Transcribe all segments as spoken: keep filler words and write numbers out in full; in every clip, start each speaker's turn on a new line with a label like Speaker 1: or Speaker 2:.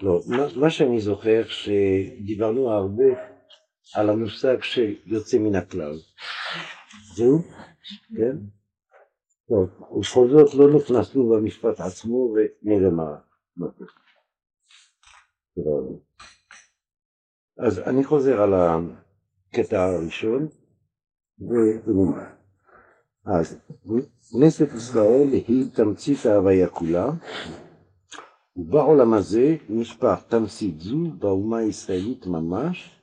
Speaker 1: לא, מה, מה שאני זוכר שדיברנו הרבה על המושג שיוצא מן הכלל. זהו? כן? טוב, ובכל זאת לא נכנסנו במשפט עצמו ונראה מה. אז אני חוזר על הקטע הראשון ונאמר. אז כנסת ישראל היא תמצית ההוויה כולה, ובעולם הזה נשפך תמצית זו באומה הישראלית ממש.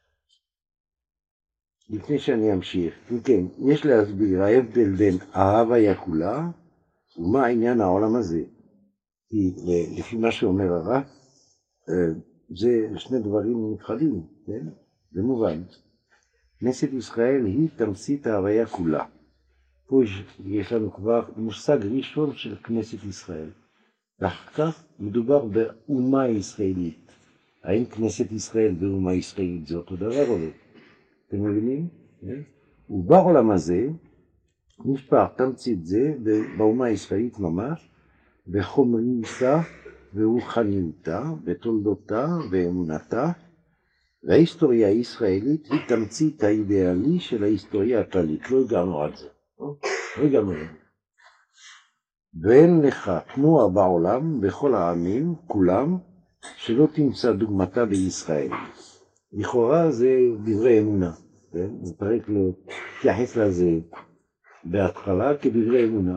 Speaker 1: לפני שאני אמשיך, כן, יש להסביר ההבדל בין ההוויה כולה ומה עניין העולם הזה. כי לפי מה שאומר הרב, זה שני דברים נפרדים, כן? זה מובן. כנסת ישראל היא תמצית ההוויה כולה. פה יש לנו כבר מושג ראשון של כנסת ישראל. ואחר כך מדובר באומה ישראלית. האם כנסת ישראל ואומה ישראלית זה אותו דבר או לא? אתם מבינים? ובעולם הזה נשפך תמצית זה באומה הישראלית ממש, בחומריותה ורוחניותה, בתולדותה ואמונתה, וההיסטוריה הישראלית היא תמצית האידיאלי של ההיסטוריה הכללית. לא הגענו על זה. לא הגענו על זה. ואין לך תנועה בעולם, בכל העמים, כולם, שלא תמצא דוגמתה בישראל. לכאורה זה דברי אמונה. זה צריך להתייחס לזה בהתחלה כדברי אמונה.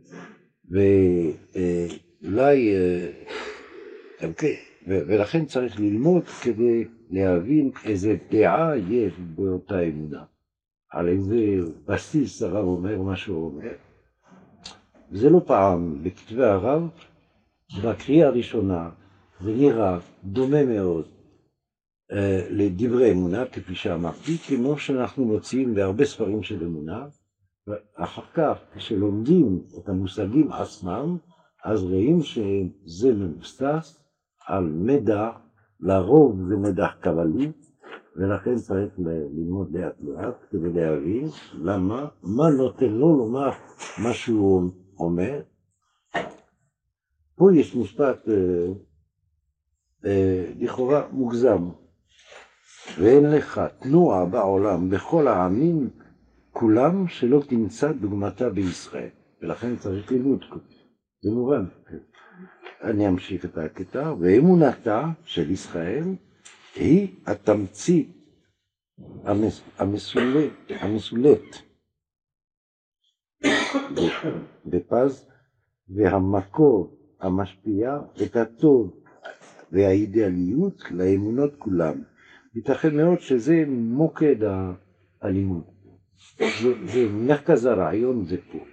Speaker 1: ואולי, ולכן צריך ללמוד כדי להבין איזה דעה יש באותה אמונה. על איזה בסיס הרב אומר מה שהוא אומר. זה לא פעם בכתבי הרב, בקריאה הראשונה זה נראה דומה מאוד לדברי אמונה, כפי שאמרתי, כמו שאנחנו מוצאים בהרבה ספרים של אמונה, ואחר כך כשלומדים את המושגים עצמם, אז רואים שזה מבוסס על מדע, לרוב זה מדע קבלי, ולכן צריך ללמוד לאט לאט כדי להבין למה, מה נותן לו לומר מה שהוא אומר. פה יש משפט אה, אה, לכאורה מוגזם. ואין לך תנועה בעולם בכל העמים כולם שלא תמצא דוגמתה בישראל, ולכן צריך ללמוד. זה מובן. אני אמשיך את הקטע. ואמונתה של ישראל היא התמצית המסולט, המסולט בפז, והמקור המשפיע את הטוב והאידיאליות לאמונות כולם. ייתכן מאוד שזה מוקד הלימוד. זה, זה מרכז הרעיון זה פה,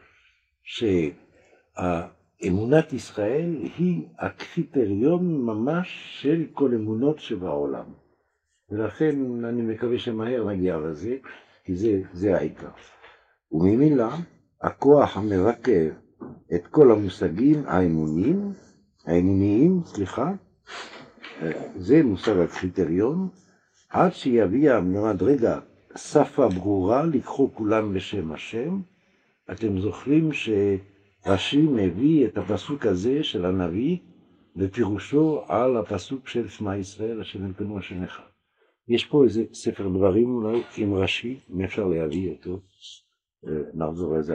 Speaker 1: שאמונת ישראל היא הקריטריון ממש של כל אמונות שבעולם. ולכן אני מקווה שמהר נגיע לזה, כי זה, זה העיקר. וממילא הכוח המרכב את כל המושגים האמוניים, האמוניים, סליחה, זה מושג הקריטריון, עד שיביא המדרגה שפה ברורה לקחו כולם לשם השם. אתם זוכרים שרש"י מביא את הפסוק הזה של הנביא בפירושו על הפסוק של שמע ישראל השם אלוקינו השם אחד. יש פה איזה ספר דברים אולי עם רש"י, אם אפשר להביא אותו, נחזור לזה.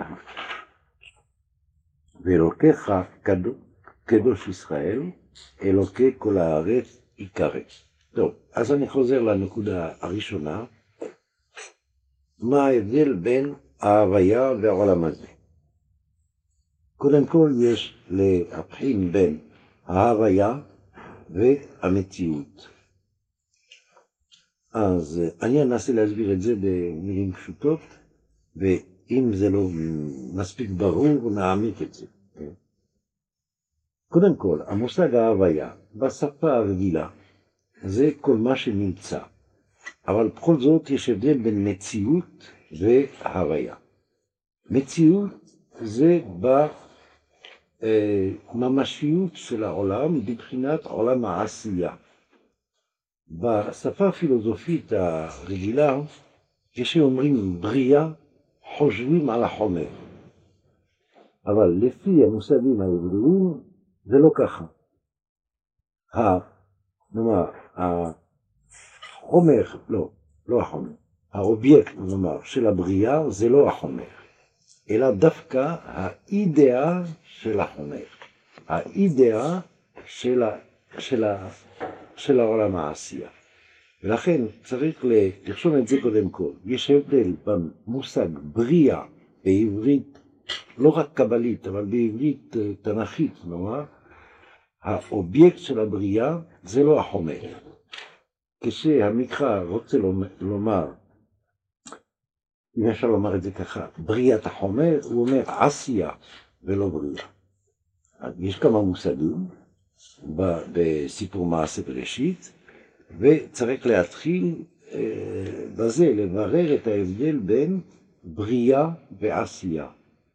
Speaker 1: ואלוקיך קדוש ישראל, אלוקי כל הארץ יקרא. טוב, אז אני חוזר לנקודה הראשונה. מה ההבדל בין ההוויה והעולם הזה? קודם כל יש להבחין בין ההוויה והמציאות. אז אני אנסה להסביר את זה במילים פשוטות, ואם זה לא מספיק ברור, נעמיק את זה. קודם כל, המושג ההוויה בשפה הרגילה זה כל מה שנמצא. אבל בכל זאת יש הבדל בין מציאות והוויה. מציאות זה בממשיות של העולם בבחינת עולם העשייה. בשפה הפילוסופית הרגילה, כשאומרים בריאה, חושבים על החומר. אבל לפי המושגים היהודיים זה לא ככה. נאמר, החומר, לא, לא החומר, האובייקט, נאמר, של הבריאה זה לא החומר, אלא דווקא האידאה של החומר, האידאה של, ה, של, ה, של העולם העשייה. ולכן צריך לרשום את זה קודם כל. יש הבדל במושג בריאה בעברית, לא רק קבלית, אבל בעברית תנכית, נאמר, האובייקט של הבריאה זה לא החומר. כשהמקרא רוצה לומר, אם אפשר לומר את זה ככה, בריאת החומר, הוא אומר עשייה ולא בריאה. יש כמה מושגים בסיפור מעשה בראשית, וצריך להתחיל אה, בזה, לברר את ההבדל בין בריאה ועשייה.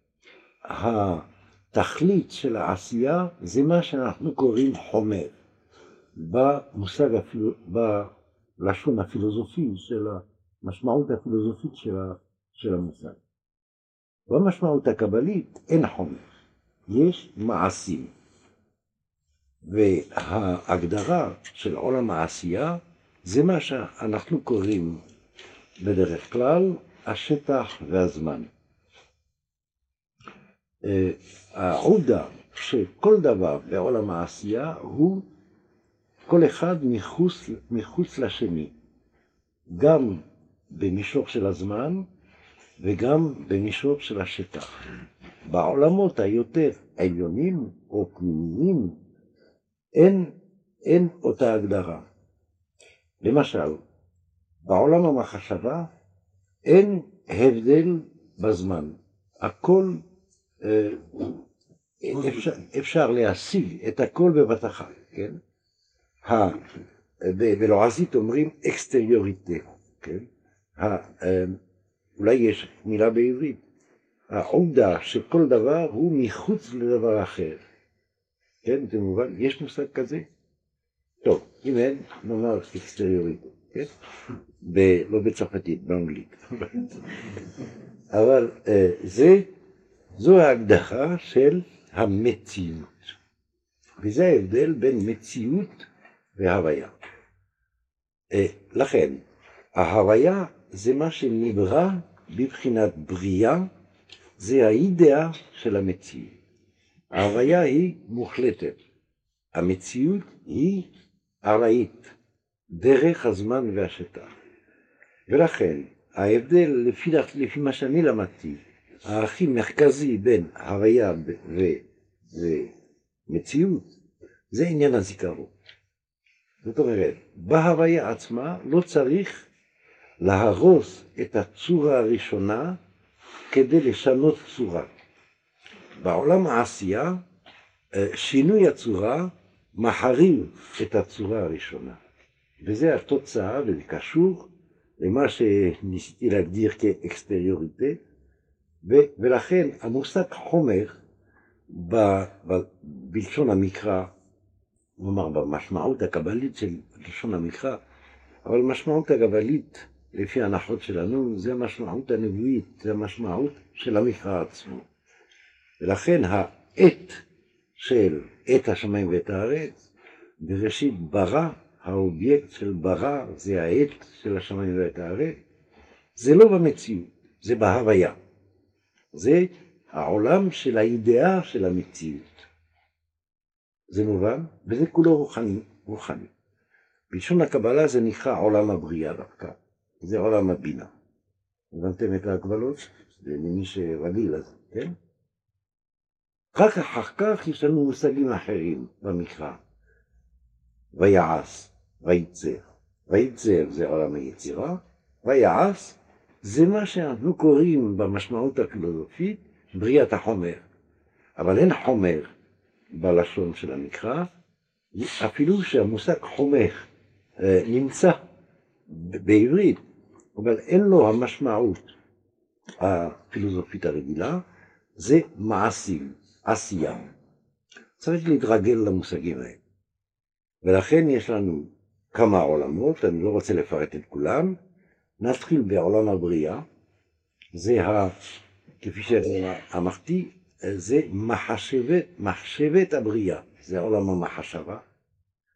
Speaker 1: התכלית של העשייה זה מה שאנחנו קוראים חומר, במושג, בלשון הפילוסופי של המשמעות הפילוסופית של, של המושג. במשמעות הקבלית אין חומר, יש מעשים. וההגדרה של עולם העשייה זה מה שאנחנו קוראים בדרך כלל השטח והזמן. העובדה שכל דבר בעולם העשייה הוא כל אחד מחוץ, מחוץ לשני, גם במישור של הזמן וגם במישור של השטח. בעולמות היותר עליונים או פנימיים אין, אין אותה הגדרה. למשל, בעולם המחשבה אין הבדל בזמן. הכל, אפשר, אפשר להשיג את הכל בבת אחת, כן? בלועזית אומרים אקסטריוריטה, כן? אולי יש מילה בעברית. העובדה שכל דבר הוא מחוץ לדבר אחר. כן, זה מובן, יש מושג כזה? טוב, אם אין, נאמר אקסטריוריטה, כן? ב- לא בצרפתית, באנגלית. אבל אה, זה, זו ההגדרה של המציאות. וזה ההבדל בין מציאות והוויה. אה, לכן, ההוויה זה מה שנברא בבחינת בריאה, זה האידאה של המציאות. ההוויה היא מוחלטת, המציאות היא ארעית, דרך הזמן והשטח. ולכן ההבדל לפי, לפי מה שאני למדתי, הכי מרכזי בין הוויה ומציאות, זה עניין הזיכרון. זאת אומרת, בהוויה עצמה לא צריך להרוס את הצורה הראשונה כדי לשנות צורה. בעולם העשייה, שינוי הצורה מחריב את הצורה הראשונה. וזה התוצאה, וזה קשור למה שניסיתי להגדיר כאקסטריוריטה, ולכן המושג חומר, בלשון המקרא, כלומר במשמעות הקבלית של לשון המקרא, אבל המשמעות הקבלית, לפי ההנחות שלנו, זה המשמעות הנבואית, זה המשמעות של המקרא עצמו. ולכן העת של עת השמיים ואת הארץ, בראשית ברא, האובייקט של ברא זה העת של השמיים ואת הארץ, זה לא במציאות, זה בהוויה. זה העולם של האידאה של המציאות. זה מובן? וזה כולו רוחני. רוחני. בלשון הקבלה זה נקרא עולם הבריאה דווקא, זה עולם הבינה. הבנתם את ההקבלות? זה למי שרגיל לזה, כן? רק אחר כך יש לנו מושגים אחרים במקרא. ויעש, וייצר. וייצר זה עולם היצירה, ויעש זה מה שאנחנו קוראים במשמעות הפילוסופית בריאת החומר. אבל אין חומר בלשון של המקרא, אפילו שהמושג חומר נמצא בעברית, אבל אין לו המשמעות הפילוסופית הרגילה, זה מעשים, עשייה. צריך להתרגל למושגים האלה. ולכן יש לנו כמה עולמות, אני לא רוצה לפרט את כולם. נתחיל בעולם הבריאה, זה ה... כפי שאמרתי, זה מחשבת, מחשבת הבריאה, זה עולם המחשבה.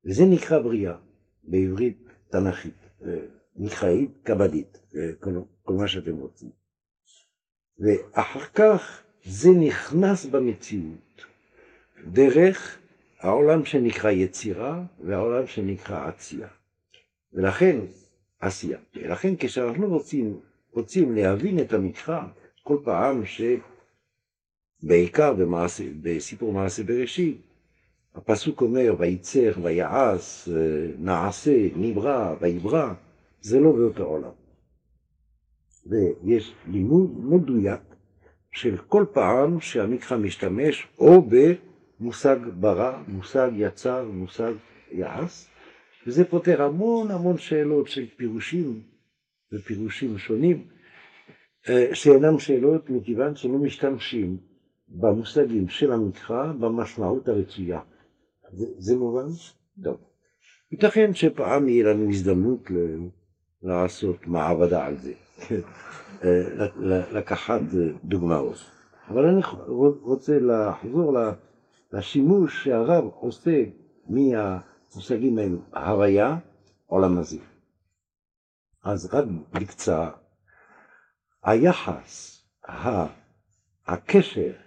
Speaker 1: וזה נקרא בריאה, בעברית תנכית, מקראית, קבלית, כל, כל מה שאתם רוצים. ואחר כך זה נכנס במציאות, דרך העולם שנקרא יצירה והעולם שנקרא עשייה. ולכן, עשייה. ולכן כשאנחנו רוצים, רוצים להבין את המקרא, כל פעם שבעיקר במעשה, בסיפור מעשה בראשית, הפסוק אומר, וייצר, ויעש, נעשה, נברא, ויברא, זה לא באותו עולם. ויש לימוד מדויק של כל פעם שהמקרא משתמש או במושג ברא, מושג יצר, מושג יעש, וזה פותר המון המון שאלות של פירושים ופירושים שונים, שאינם שאלות מכיוון שלא משתמשים במושגים של המקרא במשמעות הרצויה. זה, זה מובן? טוב. ייתכן שפעם יהיה לנו הזדמנות ל- לעשות מעבדה על זה, לקחת דוגמאות. אבל אני רוצה לחזור לשימוש שהרב עושה מהמושגים האלו, הוויה, עולם הזה. אז רק בקצרה, היחס, הקשר,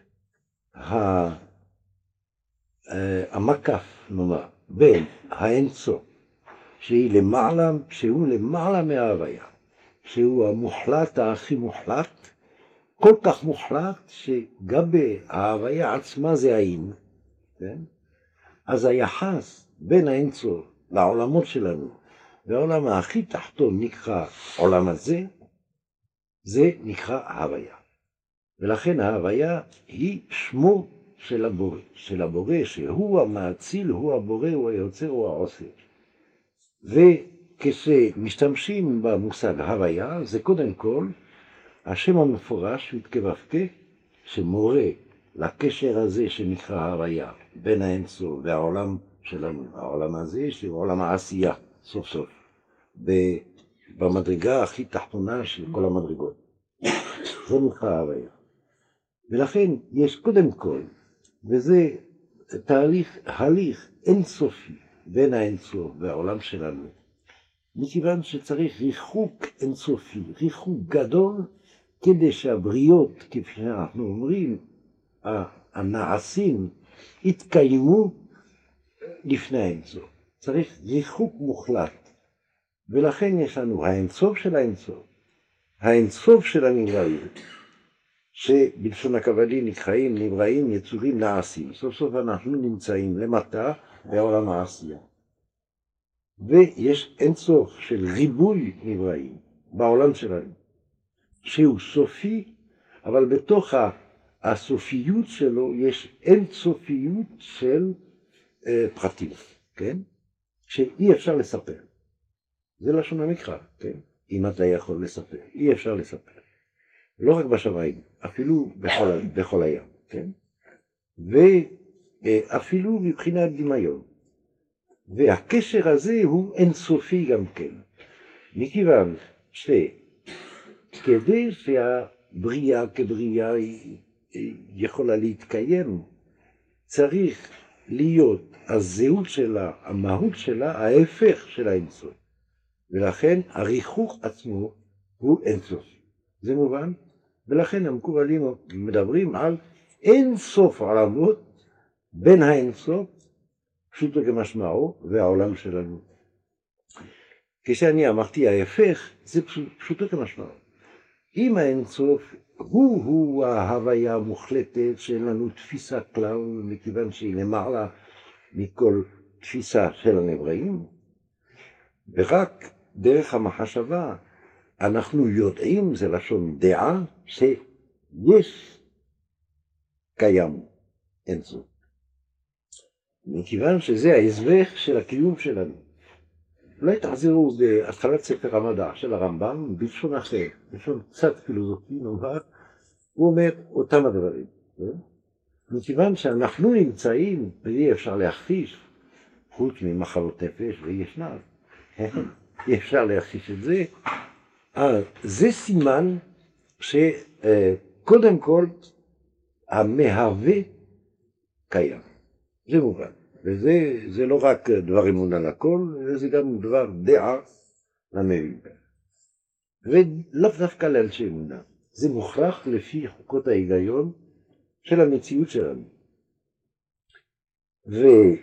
Speaker 1: המקף, נאמר, בין האינסוף, שהיא למעלה, שהוא למעלה מההוויה, שהוא המוחלט, הכי מוחלט, כל כך מוחלט שגם בההוויה עצמה זה האין, כן? אז היחס בין האינסוף לעולמות שלנו, והעולם הכי תחתון נקרא עולם הזה, זה נקרא ההוויה. ולכן ההוויה היא שמו של הבורא, של הבורא שהוא המאציל, הוא הבורא, הוא היוצר, הוא העושה. וכשמשתמשים במושג הוויה, זה קודם כל השם המפורש מתכוונן שמורה לקשר הזה שנקרא הוויה, בין האינסוף והעולם שלנו, העולם הזה שהוא עולם העשייה, סוף סוף, במדרגה הכי תחתונה של כל המדרגות. זה נקרא הוויה. ולכן יש קודם כל, וזה תהליך, הליך אינסופי בין האינסוף והעולם שלנו, מכיוון שצריך ריחוק אינסופי, ריחוק גדול, כדי שהבריות, כפי שאנחנו אומרים, הנעשים, יתקיימו לפני האינסוף. צריך ריחוק מוחלט. ולכן יש לנו האינסוף של האינסוף, האינסוף של הנבראים, שבלשון הקבלי נקראים נבראים, יצורים, נעשים. סוף סוף אנחנו נמצאים למטה בעולם העשייה. ויש אינסוף של ריבוי נבראים בעולם שלנו, שהוא סופי, אבל בתוך הסופיות שלו יש אינסופיות של אה, פרטים, כן? שאי אפשר לספר. זה לשון המקרא, כן? אם אתה יכול לספר, אי אפשר לספר. לא רק בשמיים, אפילו בכל, בכל הים, כן? ואפילו מבחינת דמיון. והקשר הזה הוא אינסופי גם כן. מכיוון שכדי שהבריאה כבריאה יכולה להתקיים, צריך להיות הזהות שלה, המהות שלה, ההפך של האינסוף. ולכן הריחוק עצמו הוא אינסופי. זה מובן? ולכן המקובלים מדברים על אינסוף עולמות בין האינסוף, פשוטו כמשמעו, והעולם שלנו. כשאני אמרתי ההפך, זה פשוטו כמשמעו. אם האינסוף הוא הוא ההוויה המוחלטת שאין לנו תפיסה כלל, מכיוון שהיא למעלה מכל תפיסה של הנבראים, ורק דרך המחשבה אנחנו יודעים, זה לשון דעה, שיש קיים אינסוף. מכיוון שזה ההסבר של הקיום שלנו. אולי תחזירו בהתחלת ספר המדע של הרמב"ם, בלשון אחר, בלשון קצת פילוסופי נאמר, הוא אומר אותם הדברים. מכיוון שאנחנו נמצאים, ואי אפשר להכחיש, חוץ ממחלות נפש וישנה, אי אפשר להכחיש את זה, אז זה סימן שקודם כל המהווה קיים. זה מובן. וזה זה לא רק דבר אמון על הכל, זה גם דבר דעה למבין. ולאו דווקא לאנשי אמונה. זה מוכרח לפי חוקות ההיגיון של המציאות שלנו. ו...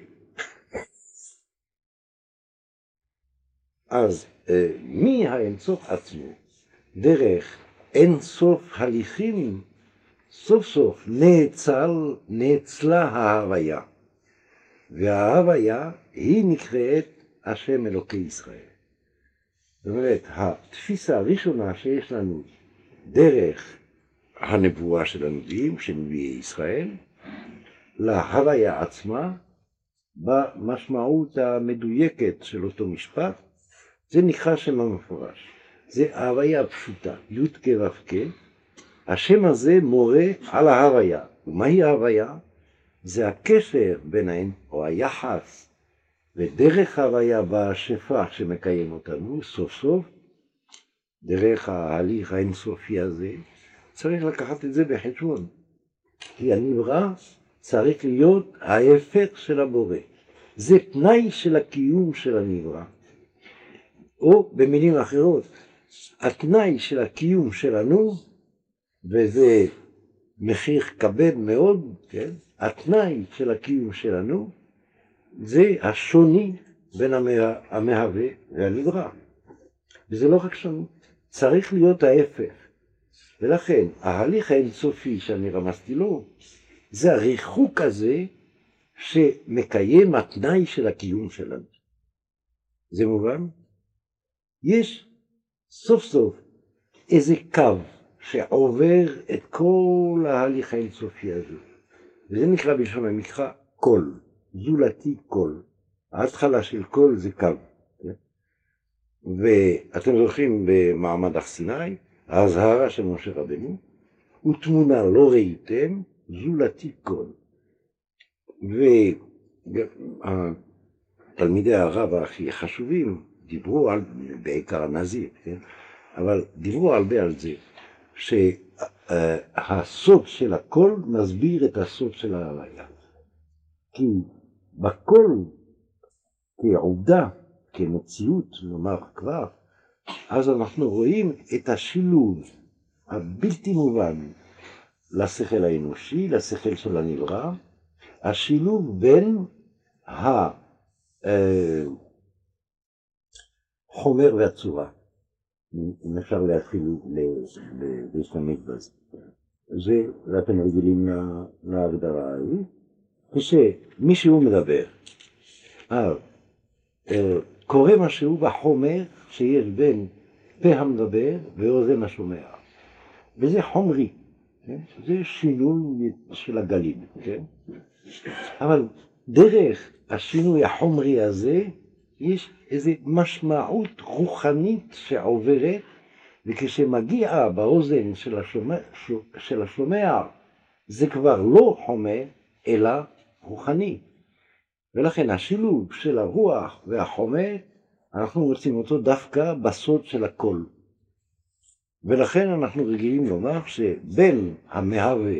Speaker 1: אז מי האינסוף עצמו? דרך אינסוף הליכים, סוף סוף נאצל, נאצלה ההוויה. וההוויה היא נקראת השם אלוקי ישראל. זאת אומרת, התפיסה הראשונה שיש לנו דרך הנבואה של הנביאים, של נביאי ישראל, להוויה עצמה, במשמעות המדויקת של אותו משפט, זה נקרא שם המפורש. זה ההוויה פשוטה, י' כ' ו' כ'. השם הזה מורה על ההוויה. ומהי ההוויה? זה הקשר ביניהם, או היחס, ודרך ההוויה בשפע שמקיים אותנו, סוף סוף, דרך ההליך האינסופי הזה, צריך לקחת את זה בחשבון. כי הנברא צריך להיות ההפך של הבורא. זה תנאי של הקיום של הנברא. או במילים אחרות, התנאי של הקיום שלנו, וזה מחיר כבד מאוד, כן? התנאי של הקיום שלנו, זה השוני בין המהווה והנברא. וזה לא רק שוני, צריך להיות ההפך. ולכן, ההליך האינסופי שאני רמזתי לו, זה הריחוק הזה שמקיים התנאי של הקיום שלנו. זה מובן? יש סוף סוף איזה קו שעובר את כל ההליך האינסופי הזה. וזה נקרא בלשון המקרא קול, זולתי קול. ההתחלה של קול זה קו. ואתם זוכרים במעמד הר סיני, ההזהרה של משה רבנו, ותמונה לא ראיתם, זולתי קול. ותלמידי הרב הכי חשובים דיברו על, בעיקר הנזיר, כן? אבל דיברו הרבה על זה, שהסוד של הקול מסביר את הסוד של ההוויה. כי בקול, כעובדה, כמציאות, נאמר כבר, אז אנחנו רואים את השילוב הבלתי מובן לשכל האנושי, לשכל של הנברא, השילוב בין החומר והצורה. אם אפשר להתחיל להשתמש בזה. זה, ואתם רגילים להגדרה ההיא, כשמישהו מדבר, אז קורה משהו בחומר שיש בין פה המדבר ואוזן השומע. וזה חומרי, כן? זה שינוי של הגלים, כן? אבל דרך השינוי החומרי הזה, יש איזו משמעות רוחנית שעוברת, וכשמגיעה באוזן של השומע, של השומע, זה כבר לא חומר, אלא רוחני. ולכן השילוב של הרוח והחומר, אנחנו מוצאים אותו דווקא בסוד של הקול. ולכן אנחנו רגילים לומר שבין המהווה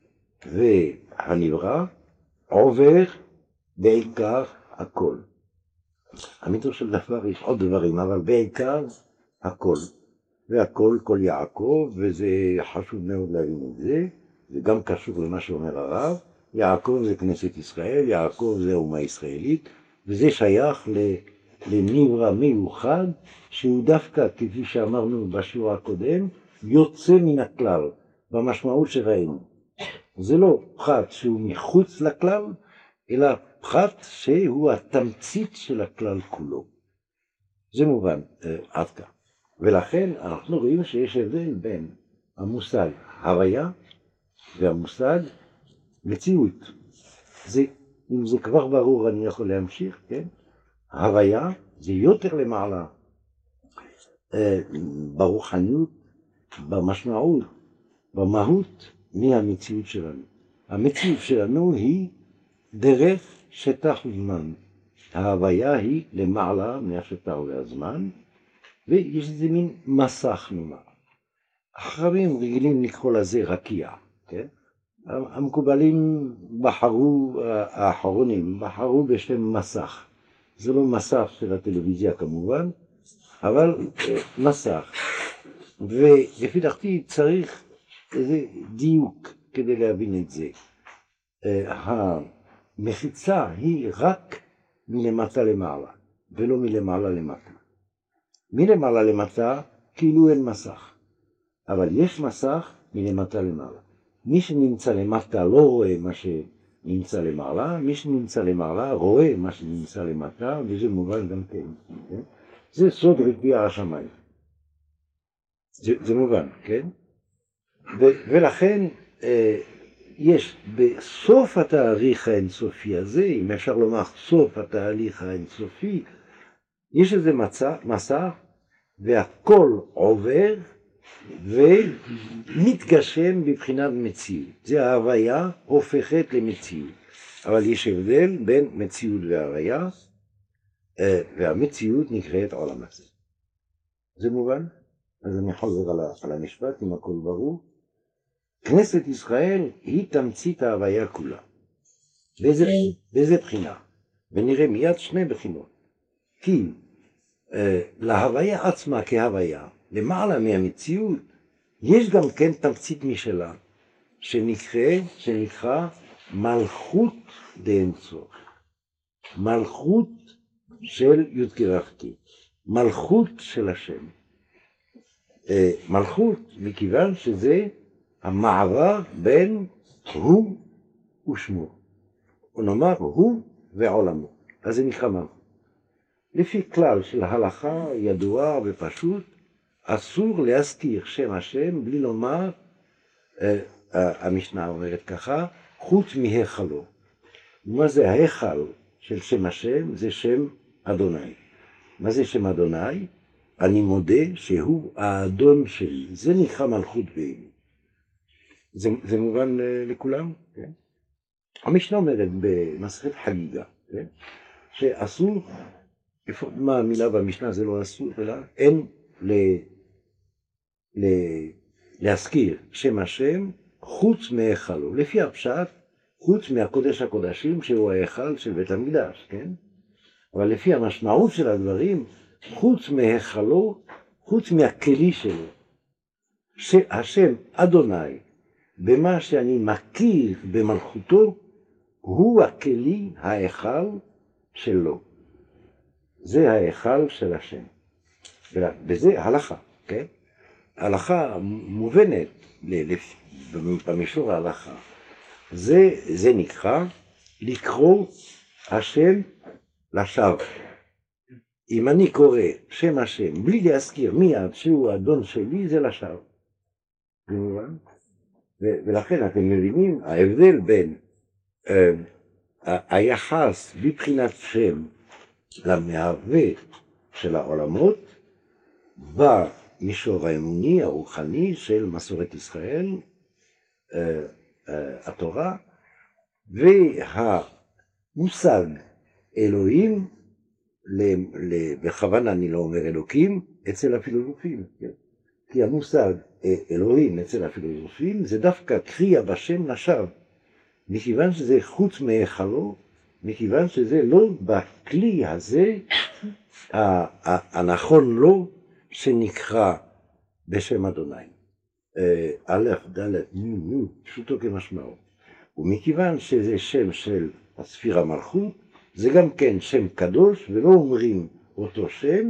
Speaker 1: והנברא עובר בעיקר הקול. אמיתו של דבר יש עוד דברים, אבל בעיקר הקול. והקול, קול יעקב, וזה חשוב מאוד להבין את זה, זה גם קשור למה שאומר הרב. יעקב זה כנסת ישראל, יעקב זה אומה ישראלית, וזה שייך לנברא מיוחד, שהוא דווקא, כפי שאמרנו בשיעור הקודם, יוצא מן הכלל, במשמעות שראינו. זה לא פחת שהוא מחוץ לכלל, אלא פחת שהוא התמצית של הכלל כולו. זה מובן עד כאן. ולכן אנחנו רואים שיש הבדל בין המושג הוויה והמושג מציאות. זה, אם זה כבר ברור אני יכול להמשיך, כן? הוויה זה יותר למעלה ברוחניות, במשמעות, במהות מהמציאות שלנו. המציאות שלנו היא דרך שטח וזמן. ההוויה היא למעלה מהשטח והזמן, ויש איזה מין מסך נאמר. החכמים רגילים לקרוא לזה רקיע, כן? המקובלים בחרו, האחרונים, בחרו בשם מסך. זה לא מסך של הטלוויזיה כמובן, אבל מסך. ולפי דעתי צריך איזה דיוק כדי להבין את זה. המחיצה היא רק מלמטה למעלה, ולא מלמעלה למטה. מלמעלה למטה כאילו אין מסך, אבל יש מסך מלמטה למעלה. מי שנמצא למטה לא רואה מה שנמצא למעלה, מי שנמצא למעלה רואה מה שנמצא למטה, וזה מובן גם כן. כן? זה סוד רקיע השמיים. זה, זה מובן, כן? ו, ולכן אה, יש בסוף התהליך האינסופי הזה, אם אפשר לומר סוף התהליך האינסופי, יש איזה מצע, מסע, והכל עובר ומתגשם בבחינת מציאות. זה ההוויה הופכת למציאות. אבל יש הבדל בין מציאות וההוויה, והמציאות נקראת עולם הזה. זה מובן? אז אני חוזר על המשפט, אם הכל ברור. כנסת ישראל היא תמצית ההוויה כולה. באיזה, באיזה בחינה? ונראה מיד שני בחינות. כי אה, להוויה עצמה כהוויה, למעלה מהמציאות, יש גם כן תמצית משלה, שנקרא, שנקרא מלכות דאינסוף. מלכות של י' כו' כ'. מלכות של השם. אה, מלכות מכיוון שזה המעבר בין הוא ושמו. ונאמר הוא ועולמו. אז זה נקרא מלכות. לפי כלל של ההלכה ידועה ופשוט, אסור להזכיר שם השם בלי לומר, אה, המשנה אומרת ככה, חוץ מהיכלו. מה זה ההיכל של שם השם? זה שם אדוני. מה זה שם אדוני? אני מודה שהוא האדון שלי. זה נקרא מלכות בעיני. זה, זה מובן לכולם? כן? המשנה אומרת במסכת חגיגה, כן? שאסור, מה המילה במשנה זה לא אסור, אלא אין ל, ל, להזכיר שם השם חוץ מהיכלו. לפי הפשט, חוץ מהקודש הקודשים שהוא ההיכל של בית המקדש, כן? אבל לפי המשמעות של הדברים, חוץ מהיכלו, חוץ מהכלי שלו, שהשם אדוני, במה שאני מכיר במלכותו, הוא הכלי ההיכל שלו. זה ההיכל של השם. וזה הלכה, כן? הלכה מובנת במישור ההלכה. זה, זה נקרא לקרוא השם לשווא. אם אני קורא שם השם בלי להזכיר מיד שהוא האדון שלי, זה לשווא. ולכן אתם מבינים ההבדל בין אה, היחס בבחינת שם למהווה של העולמות במישור האמוני הרוחני של מסורת ישראל, אה, אה, התורה, והמושג אלוהים, בכוונה אני לא אומר אלוקים, אצל הפילוסופים, כן? כי המושג אלוהים אצל הפילוסופים זה דווקא קריאה בשם לשווא, מכיוון שזה חוץ מהיכלו, מכיוון שזה לא בכלי הזה הנכון לו שנקרא בשם אדוני. א', ד', נ', נ', פשוטו כמשמעו. ומכיוון שזה שם של הספירה מלכות, זה גם כן שם קדוש, ולא אומרים אותו שם,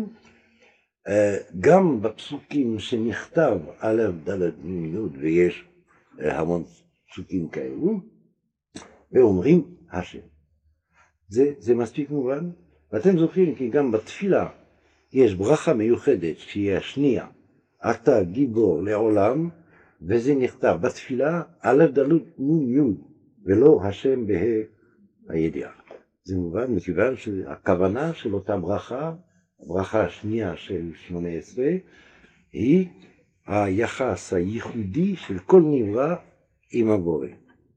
Speaker 1: גם בפסוקים שנכתב א', ד', נ', י', ויש המון פסוקים כאלו, ואומרים השם. זה, זה מספיק מובן? ואתם זוכרים כי גם בתפילה יש ברכה מיוחדת שהיא השנייה, אתה גיבור לעולם, וזה נכתב בתפילה א', ד', נ', י', ולא השם בה הידיעה. זה מובן מכיוון שהכוונה של אותה ברכה, הברכה השנייה של שמונה עשרה, היא היחס הייחודי של כל נברא עם הבורא.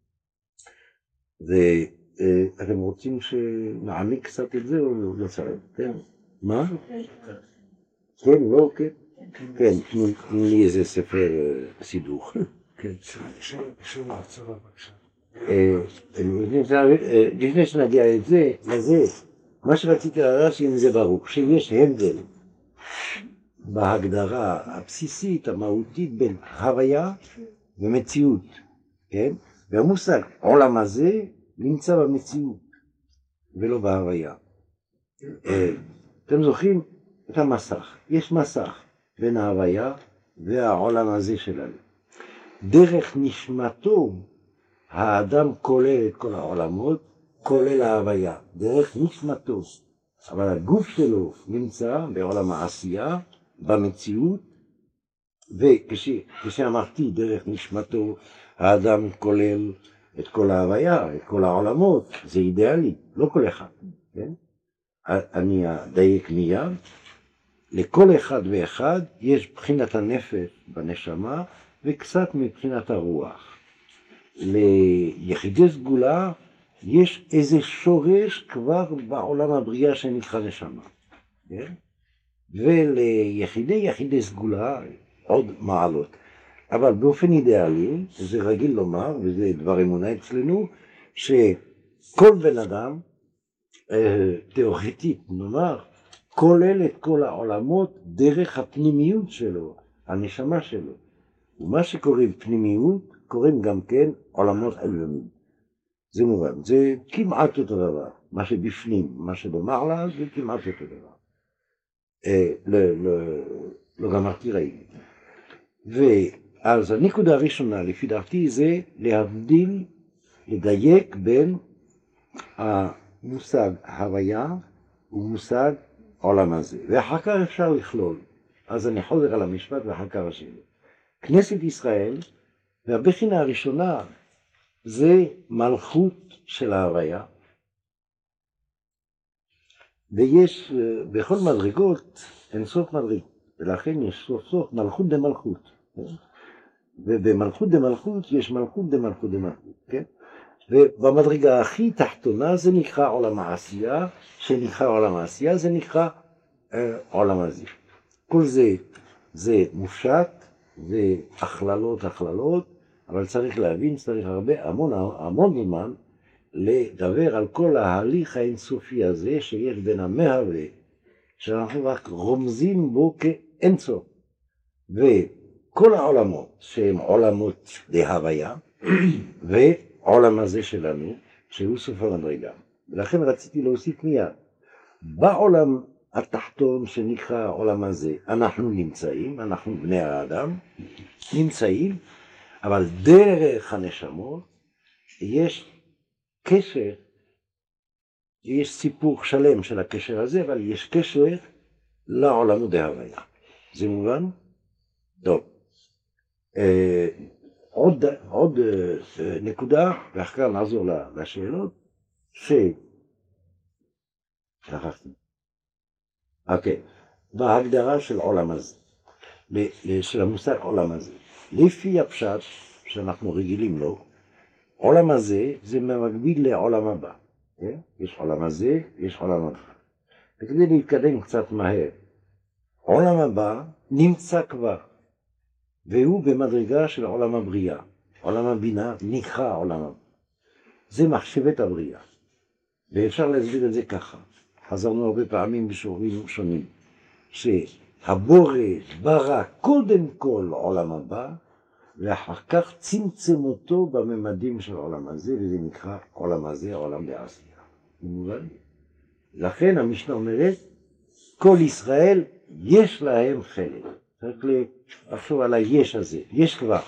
Speaker 1: ואתם רוצים שנעמיק קצת את זה או לא צריך? כן? מה? כן, לא, כן. כן, תנו לי איזה ספר סידוך. כן.
Speaker 2: שוב לעצור בבקשה.
Speaker 1: לפני שנגיע לזה, לזה, מה שרציתי לדעת שאם זה ברור, שיש הבדל בהגדרה הבסיסית, המהותית, בין הוויה ומציאות, כן? והמושג עולם הזה נמצא במציאות ולא בהוויה. אתם זוכרים את המסך, יש מסך בין ההוויה והעולם הזה שלנו. דרך נשמתו האדם כולל את כל העולמות, כולל ההוויה, דרך נשמתו. אבל הגוף שלו נמצא בעולם העשייה, במציאות, וכשאמרתי דרך נשמתו האדם כולל את כל ההוויה, את כל העולמות, זה אידיאלי, לא כל אחד, כן? אני אדייק מיד, לכל אחד ואחד יש בחינת הנפש בנשמה וקצת מבחינת הרוח. ליחידי סגולה יש איזה שורש כבר בעולם הבריאה שנקרא נשמה, כן? וליחידי יחידי סגולה עוד מעלות. אבל באופן אידיאלי, זה רגיל לומר, וזה דבר אמונה אצלנו, שכל בן אדם, תיאורטית נאמר, כולל את כל העולמות דרך הפנימיות שלו, הנשמה שלו. ומה שקוראים פנימיות, קוראים גם כן עולמות עליונים. זה מובן, זה כמעט אותו דבר. מה שבפנים, מה שבמעלה, זה כמעט אותו דבר. אה, לא, לא, לא גמרתי ראיתי. ואז הנקודה הראשונה, לפי דעתי, זה להבדיל, לדייק בין המושג הוויה ומושג עולם הזה. ואחר כך אפשר לכלול. אז אני חוזר על המשפט ואחר כך השני. כנסת ישראל, והבחינה הראשונה, זה מלכות של ההוויה. ויש בכל מדרגות אין סוף מדרגות, ולכן יש סוף סוף מלכות דמלכות. ובמלכות דמלכות יש מלכות דמלכות דמלכות, כן? ובמדרגה הכי תחתונה זה נקרא עולם העשייה, שנקרא עולם העשייה זה נקרא אה, עולם הזה. כל זה, זה מופשט, זה הכללות הכללות, אבל צריך להבין, צריך הרבה, המון, המון זמן, לדבר על כל ההליך האינסופי הזה שיש בין המהווה, שאנחנו רק רומזים בו כאינסוף. וכל העולמות שהם עולמות להוויה, ועולם הזה שלנו, שהוא סוף המדרגה. ולכן רציתי להוסיף מיד, בעולם התחתון שנקרא העולם הזה, אנחנו נמצאים, אנחנו בני האדם, נמצאים, אבל דרך הנשמות יש קשר, יש סיפור שלם של הקשר הזה, אבל יש קשר לעולמות ההוויה. זה מובן? טוב. אה, עוד, עוד אה, נקודה, ואחר כך נעזור לשאלות, ש... שכחתי. אוקיי. בהגדרה של עולם הזה, של המושג עולם הזה, לפי הפשט שאנחנו רגילים לו, עולם הזה זה במקביל לעולם הבא. כן? יש עולם הזה, יש עולם הבא. וכדי להתקדם קצת מהר, עולם הבא נמצא כבר, והוא במדרגה של עולם הבריאה. עולם הבינה נקרא עולם הבא. זה מחשבת הבריאה. ואפשר להסביר את זה ככה. חזרנו הרבה פעמים בשורים שונים, שהבורא ברא קודם כל עולם הבא, ואחר כך צמצם אותו בממדים של העולם הזה, וזה נקרא עולם הזה, עולם בעשייה. מובן? לכן המשנה אומרת, כל ישראל יש להם חלק. צריך לחשוב על היש הזה, יש כבר.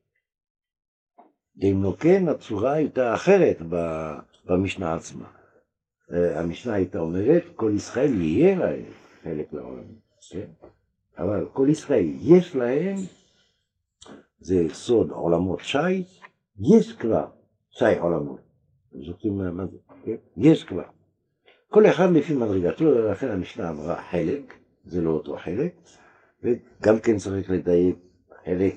Speaker 1: אם לא כן, הצורה הייתה אחרת במשנה עצמה. המשנה הייתה אומרת, כל ישראל יהיה להם חלק לעולם. כן? אבל כל ישראל יש להם, זה סוד עולמות שי, יש כבר שי עולמות. זוכרים מה זה? כן? יש כבר. כל אחד לפי מדרגתו, לכן המשנה אמרה חלק, זה לא אותו חלק, וגם כן צריך לדייק חלק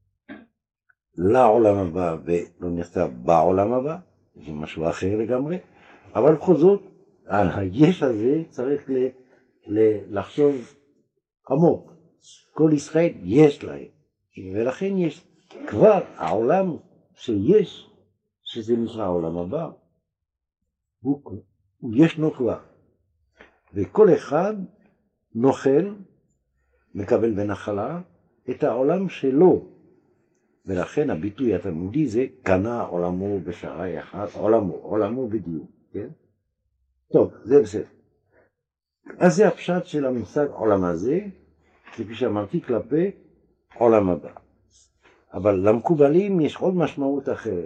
Speaker 1: לעולם הבא ולא נכתב בעולם הבא, זה משהו אחר לגמרי, אבל בכל זאת, על היש הזה צריך ל, ל, לחשוב עמוק. כל ישראל יש להם, ולכן יש כבר העולם שיש, שזה נקרא העולם הבא, הוא, הוא ישנו כבר. וכל אחד נוכל, מקבל בנחלה, את העולם שלו. ולכן הביטוי התלמודי זה קנה עולמו בשעה אחת, עולמו, עולמו בדיוק, כן? טוב, זה בסדר. אז זה הפשט של המושג עולם הזה, כפי שאמרתי, כלפי עולם הבא. אבל למקובלים יש עוד משמעות אחרת.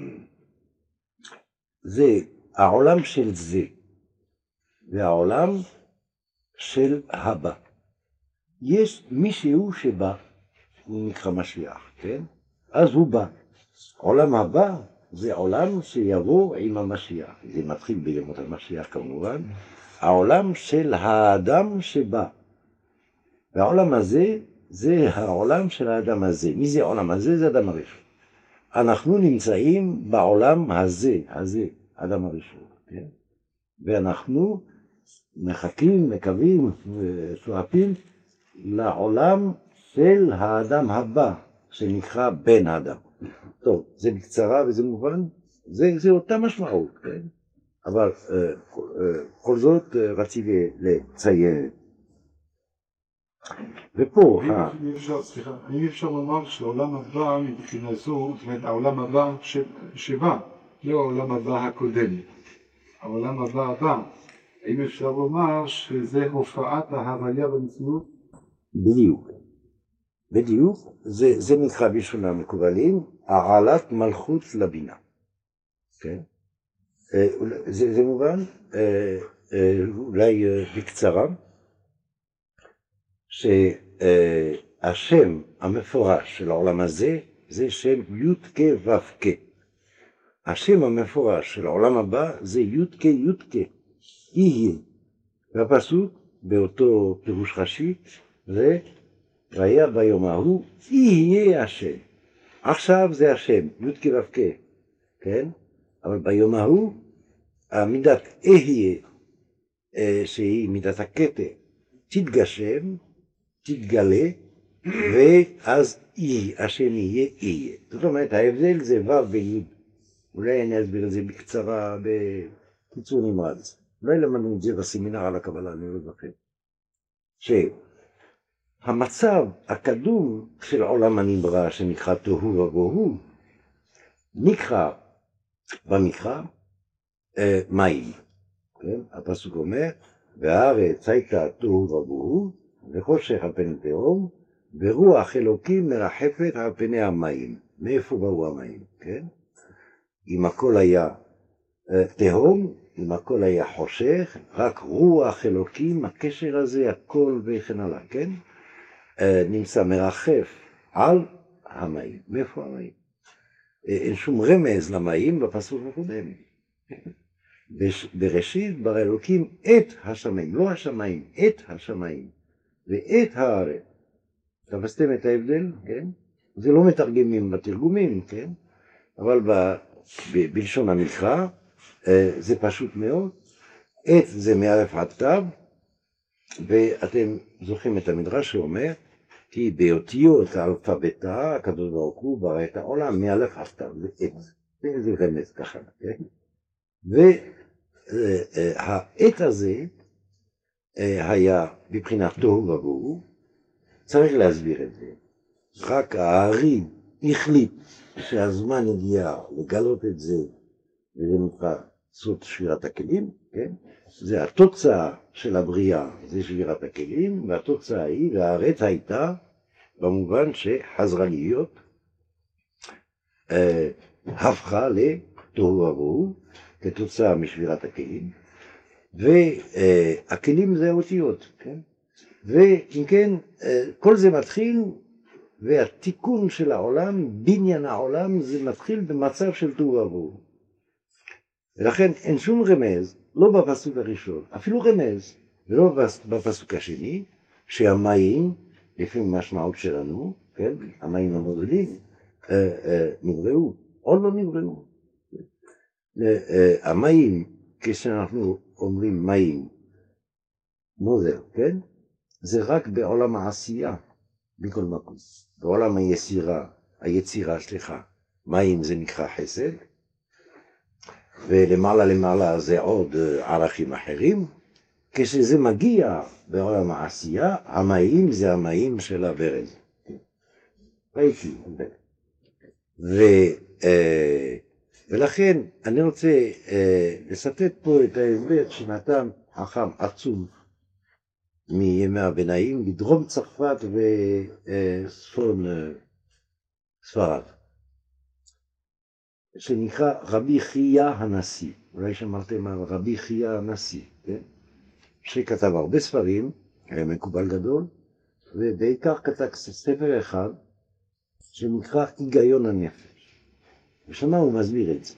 Speaker 1: זה העולם של זה, והעולם של הבא. יש מישהו שבא, הוא נקרא משיח, כן? אז הוא בא. עולם הבא זה עולם שיבוא עם המשיח. זה מתחיל בימות המשיח כמובן. העולם של האדם שבא. והעולם הזה זה העולם של האדם הזה. מי זה העולם הזה? זה האדם הראשון. אנחנו נמצאים בעולם הזה, הזה, האדם הראשון, כן? ואנחנו מחכים, מקווים ושואפים לעולם של האדם הבא, שנקרא בן האדם. טוב, זה בקצרה וזה מובן, זה, זה אותה משמעות, כן? אבל uh, uh, כל זאת uh, רציתי לציין. ופה...
Speaker 2: אם אפשר, סליחה, אם אפשר לומר שהעולם הבא מבחינה זו, זאת אומרת העולם הבא שבא, לא העולם הבא הקודם, העולם הבא הבא, האם אפשר לומר שזה הופעת ההוויה במציאות?
Speaker 1: בדיוק, בדיוק, זה, זה נקרא בלשון המקובלים, העלת מלכות לבינה, כן? זה, זה מובן, אולי בקצרה, שהשם המפורש של העולם הזה, זה שם י' כ' ו' כ'. השם המפורש של העולם הבא זה י' כ' י' כ', יהיה. והפסוק באותו פירוש רש"י, זה והיה ביום ההוא, יהיה השם. עכשיו זה השם, י' כ' ו' כ', כן? אבל ביום ההוא, המידת אהיה, שהיא מידת הכתר, תתגשם, תתגלה, ואז יהיה, השם יהיה, יהיה. זאת אומרת, ההבדל זה ו' וי'. אולי אני אסביר את זה בקצרה, בקיצור נמרץ. אולי למדנו את זה בסמינר על הקבלה, אני לא זוכר. שהמצב הקדום של עולם הנברא, שנקרא תוהו ובוהו, נקרא במקרא אה, מים. כן? הפסוק אומר, והארץ הייתה תוהו ובוהו, וחושך על פני תהום, ורוח אלוקים מרחפת על פני המים. מאיפה באו המים? כן? אם הכל היה אה, תהום, אם הכל היה חושך, רק רוח אלוקים, הקשר הזה, הכל וכן הלאה, כן? אה, נמצא מרחף על המים. מאיפה המים? אה, אין שום רמז למים בפסוק הקודם. בראשית ברא אלוקים את השמיים, לא השמיים, את השמיים, ואת הארץ. תפסתם את ההבדל, כן? זה לא מתרגמים בתרגומים, כן? אבל ב, ב, בלשון המקרא, זה פשוט מאוד. את זה מאלף עד תו, ואתם זוכרים את המדרש שאומר, כי באותיות האלפבתה, הקדוש ברוך הוא ברא את העולם מאלף עד תו, זה את. זה רמז ככה, כן? והעת הזה היה בבחינת תוהו ובוהו, צריך להסביר את זה. רק הארי החליט שהזמן הגיע לגלות את זה, וזה נקרא סוד שבירת הכלים, כן? זה התוצאה של הבריאה, זה שבירת הכלים, והתוצאה היא, והארץ הייתה, במובן שחזרה להיות, אה, הפכה לתוהו ובוהו, כתוצאה משבירת הכלים, והכלים זה האותיות, כן? ואם כן, כל זה מתחיל, והתיקון של העולם, בניין העולם, זה מתחיל במצב של תוהו ובוהו. ולכן אין שום רמז, לא בפסוק הראשון, אפילו רמז, ולא בפסוק השני, שהמים, לפי משמעות שלנו, כן? המים הנוזלים, נבראו, עוד לא נבראו. המים, כשאנחנו אומרים מים, נוזל, כן? זה רק בעולם העשייה, בכל מקום. בעולם היסירה היצירה, סליחה, מים זה נקרא חסד, ולמעלה למעלה זה עוד ערכים אחרים. כשזה מגיע בעולם העשייה, המים זה המים של הברז. ראיתי. ו, אה, ולכן אני רוצה אה, לספק פה את ההסבר שנתן חכם עצום מימי הביניים, בדרום צרפת וצפון אה, ספרד, שנקרא רבי חייא הנשיא. אולי שמעתם על רבי חייא הנשיא, כן? שכתב הרבה ספרים, היה מקובל גדול, ובעיקר כתב ספר אחד שנקרא היגיון הנפש. ושמה הוא מסביר את זה.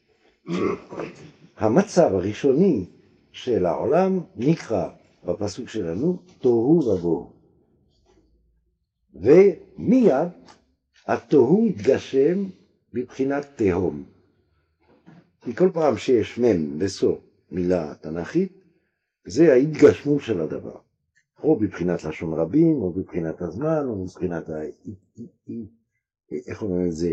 Speaker 1: שהמצב הראשוני של העולם נקרא בפסוק שלנו תוהו ובוהו. ומיד התוהו התגשם בבחינת תהום. כי כל פעם שיש מם בסוף מילה תנ"כית, זה ההתגשמות של הדבר. או בבחינת לשון רבים, או בבחינת הזמן, או בבחינת ה... איך אומרים את זה?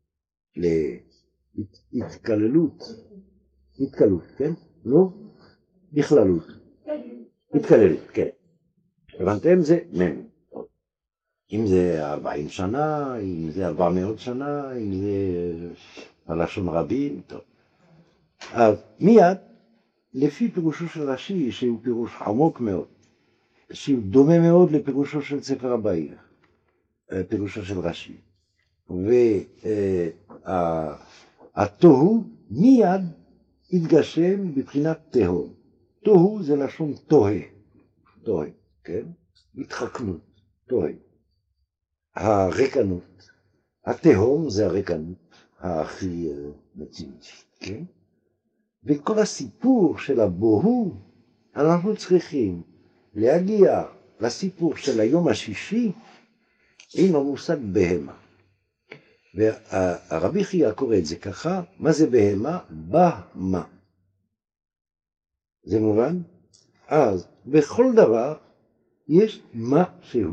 Speaker 1: להתקללות. התקלות, כן? לא? בכללות. התקללות, כן. הבנתם? זה מם. אם זה ארבעים שנה, אם זה ארבע מאות שנה, אם זה הלשון רבים, טוב. אז מיד, לפי פירושו של רש"י, שהוא פירוש עמוק מאוד, שהוא דומה מאוד לפירושו של ספר הבאים, פירושו של רש"י. והתוהו מיד התגשם בבחינת תהום. תוהו זה לשון תוהה, תוהה, כן? התחכמות, תוהה. הרקנות, התהום זה הרקנות הכי מציאותית, כן? וכל הסיפור של הבוהו, אנחנו צריכים להגיע לסיפור של היום השישי עם המושג בהמה. והרבי חייא קורא את זה ככה, מה זה בהמה? בהמה. זה מובן? אז בכל דבר יש משהו.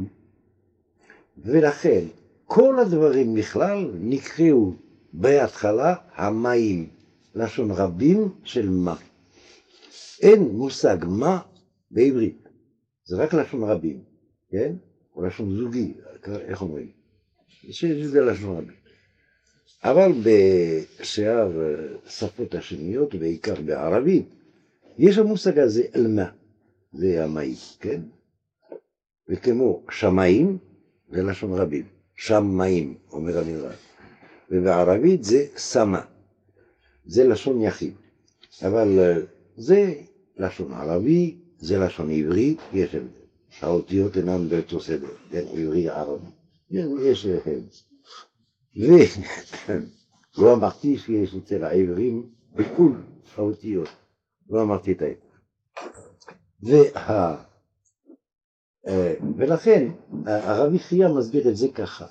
Speaker 1: ולכן כל הדברים בכלל נקראו בהתחלה המים, לשון רבים של מה. אין מושג מה בעברית, זה רק לשון רבים, כן? או לשון זוגי, איך אומרים? שזה לשון רבים. אבל בשאר שפות השניות, בעיקר בערבית, יש המושג הזה אלמה, זה המים, כן? וכמו שמיים, זה לשון רבים, שמיים, אומר המילה. ובערבית זה סמה, זה לשון יחיד. אבל זה לשון ערבי, זה לשון עברי, יש הבדל. האותיות אינן באותו סדר, כן? עברי ערבי. יש הבדל. ולא אמרתי שיש אצל העברים בכל האותיות. לא אמרתי את ההפך. וה... ולכן הרבי חייא מסביר את זה ככה,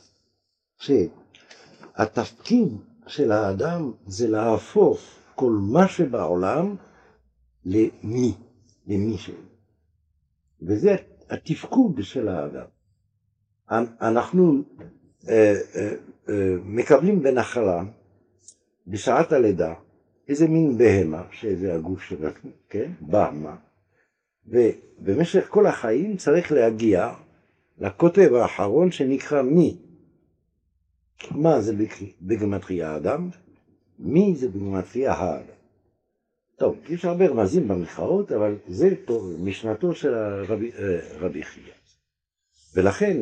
Speaker 1: שהתפקיד של האדם זה להפוך כל מה שבעולם למי, למי שלו. וזה התפקוד של האדם. אנחנו אה, אה, אה, מקבלים בנחלה, בשעת הלידה, איזה מין בהמה, שזה הגוף שלנו, כן? בהמה. ובמשך כל החיים צריך להגיע לקוטב האחרון שנקרא מי. מה זה בגימטריה האדם? מי זה בגימטריה האדם? טוב, יש הרבה רמזים במחאות, אבל זה טוב, משנתו של הרבי, רבי חייא. ולכן,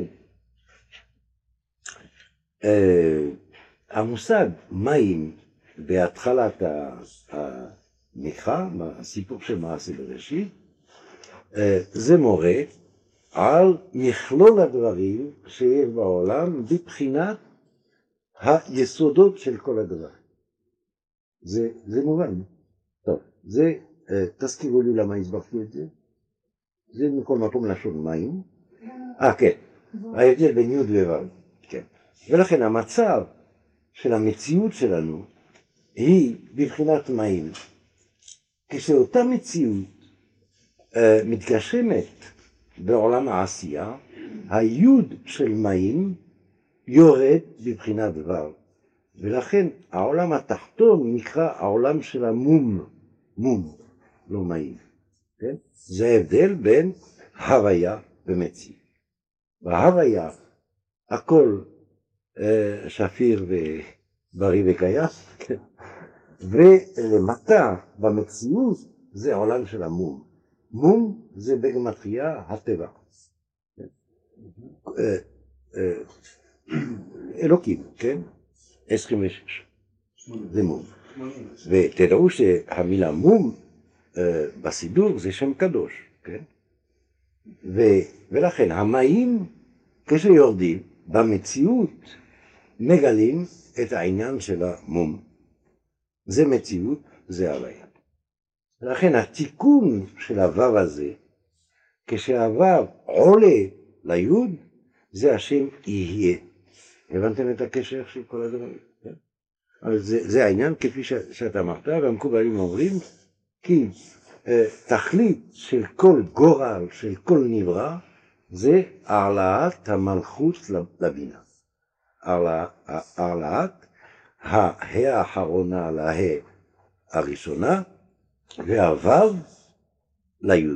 Speaker 1: המושג מים בהתחלת המקרא, הסיפור של מעשה בראשית, זה מורה על מכלול הדברים שיש בעולם בבחינת היסודות של כל הדבר. זה, זה מובן. טוב, זה, תזכירו לי למה הסברתי את זה. זה מכל מקום לשון מים. אה, כן. ההבדל בין י' וו'. כן. ולכן המצב של המציאות שלנו היא בבחינת מים. כשאותה מציאות מתגשמת בעולם העשייה, היוד של מים יורד בבחינת דבר. ולכן העולם התחתון נקרא העולם של המום, מום, לא מים. כן? זה ההבדל בין הוויה ומציאות. בהוויה הכל אה, שפיר ובריא וקיים, כן? ולמטה במציאות זה העולם של המום. מום זה בגמטריה הטבע. כן? אה, אה, אלוקים, כן? עשרים ושש. זה מום. ותדעו שהמילה מום אה, בסידור זה שם קדוש, כן? ו, ולכן המים כשיורדים במציאות מגלים את העניין של המום. זה מציאות, זה הוויה. לכן התיקון של הוו הזה, כשהוו עולה ליוד, זה השם יהיה. הבנתם את הקשר של כל הדברים? כן? אבל זה, זה העניין כפי ש, שאתה אמרת, והמקובלים אומרים, כי אה, תכלית של כל גורל, של כל נברא, זה העלאת המלכות לבינה. העלאת ההא האחרונה על ההא הראשונה, והוו ליוד.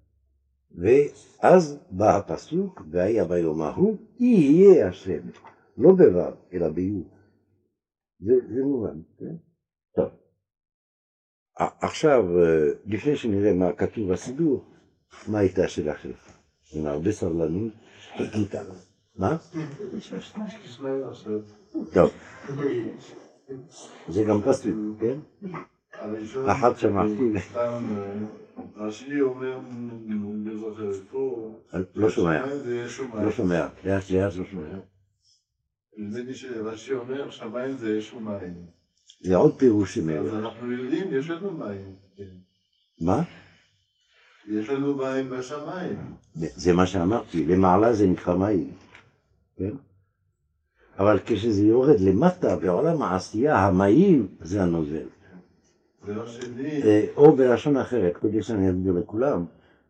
Speaker 1: ואז בא הפסוק, והיה ביום ההוא, יהיה השם, לא בוו, אלא ביוד. זה, זה מובן, כן? טוב. עכשיו, לפני שנראה מה כתוב בסידור, מה הייתה השאלה שלך? עם הרבה סבלנות, חיכית. מה? טוב. זה גם פסוק, כן? אחת שמעתי.
Speaker 3: רש"י אומר,
Speaker 1: לא שומע. לא שומע. לאט לאט לא שומע.
Speaker 3: נדמה לי שרש"י אומר, שמיים זה אש ומים.
Speaker 1: זה עוד פירוש שמאלה.
Speaker 3: אז אנחנו יודעים, יש לנו מים.
Speaker 1: מה?
Speaker 3: יש לנו מים בשמיים.
Speaker 1: זה מה שאמרתי, למעלה זה נקרא מים. כן? אבל כשזה יורד למטה בעולם העשייה, המים זה הנוזל. או בלשון אחרת, כדי שאני אסביר לכולם,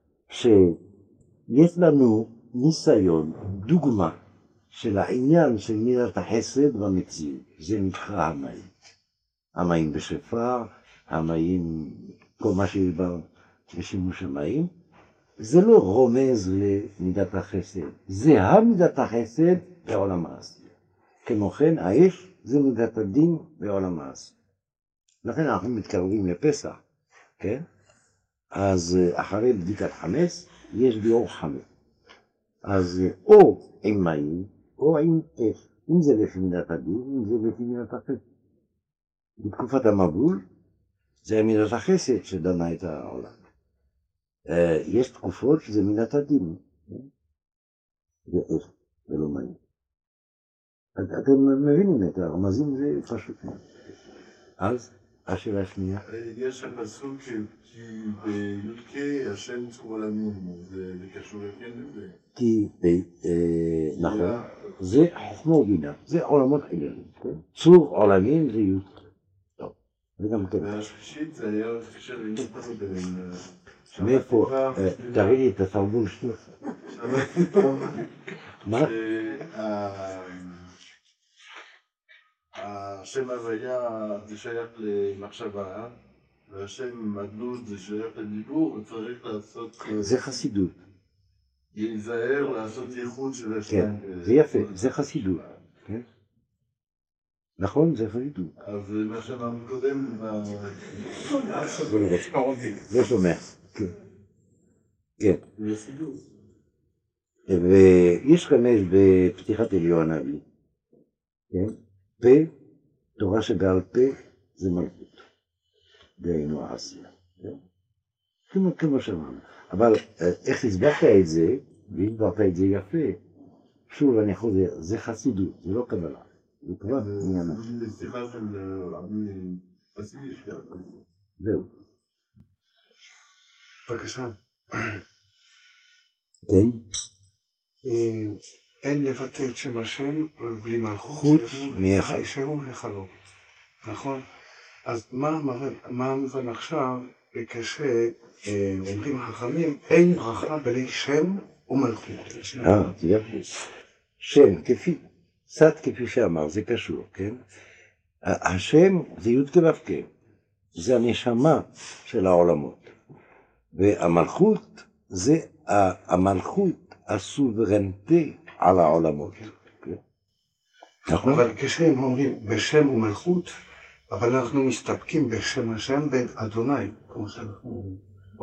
Speaker 1: שיש לנו ניסיון, דוגמה של העניין של מידת החסד במציאות. זה נקרא המים. המים בשפר, המים, כל מה שבא בשימוש המים, זה לא רומז למידת החסד, זה המידת החסד בעולם העשייה. כמו כן, האש זה מידת הדין בעולם העשייה. לכן אנחנו מתקרבים לפסח, כן? אז אחרי בדיקת חמץ, יש ביאור חמץ. אז או עם מים, או עם אש. אם זה לפי מידת הדין, אם זה לפי מידת החסד. בתקופת המבול, זה מידת החסד שדנה את העולם. יש תקופות שזה מידת הדין. זה אש, זה לא מים. אתם מבינים את הרמזים, זה פשוט. אז, השאלה השנייה.
Speaker 3: יש הפסוק כי בי"ק השם צור עולמים, זה קשור לכן לזה.
Speaker 1: כי, נכון, זה חוכמה ובינה, זה עולמות עליונים. צור עולמים זה י'. טוב, זה גם כן.
Speaker 3: והשלישית זה היה קשר לנקוד בין...
Speaker 1: מאיפה, תראי לי את התרבול שלך. מה?
Speaker 3: השם הוויה זה שייך למחשבה, והשם הדלות זה שייך לדיבור, וצריך לעשות...
Speaker 1: זה חסידות.
Speaker 3: להיזהר, לעשות ייחוד של השם.
Speaker 1: כן, זה יפה, זה חסידות. נכון, זה חסידות.
Speaker 3: אז מה שאמרנו קודם...
Speaker 1: לא שומע. כן.
Speaker 3: זה חסידות.
Speaker 1: ויש חמש בפתיחת אליהו הנביא. כן? פה, תורה שבעל פה, זה מלכות. דהיינו העשייה. כמו, כמו שאמרנו. אבל איך הסברת את זה, והסברת את זה יפה, שוב אני חוזר, זה חסידות, זה לא קבלה. זה כבר עניין.
Speaker 3: זה שיחה של רבי חסידי שכר.
Speaker 1: זהו.
Speaker 2: בבקשה.
Speaker 1: כן?
Speaker 2: אין לבטא את שם השם בלי מלכות.
Speaker 1: חוץ מאחד.
Speaker 2: שהוא לחלום. נכון? אז מה המובן עכשיו כשאומרים החכמים אין ברכה בלי שם ומלכות?
Speaker 1: אה, תראה. שם כפי קצת כפי שאמר, זה קשור, כן? השם זה י' כו' כ', זה הנשמה של העולמות. והמלכות זה המלכות הסוברנטי על העולמות.
Speaker 2: נכון? אבל כשהם אומרים בשם ומלכות, אבל אנחנו מסתפקים בשם השם באדוני, כמו שאנחנו אומרים.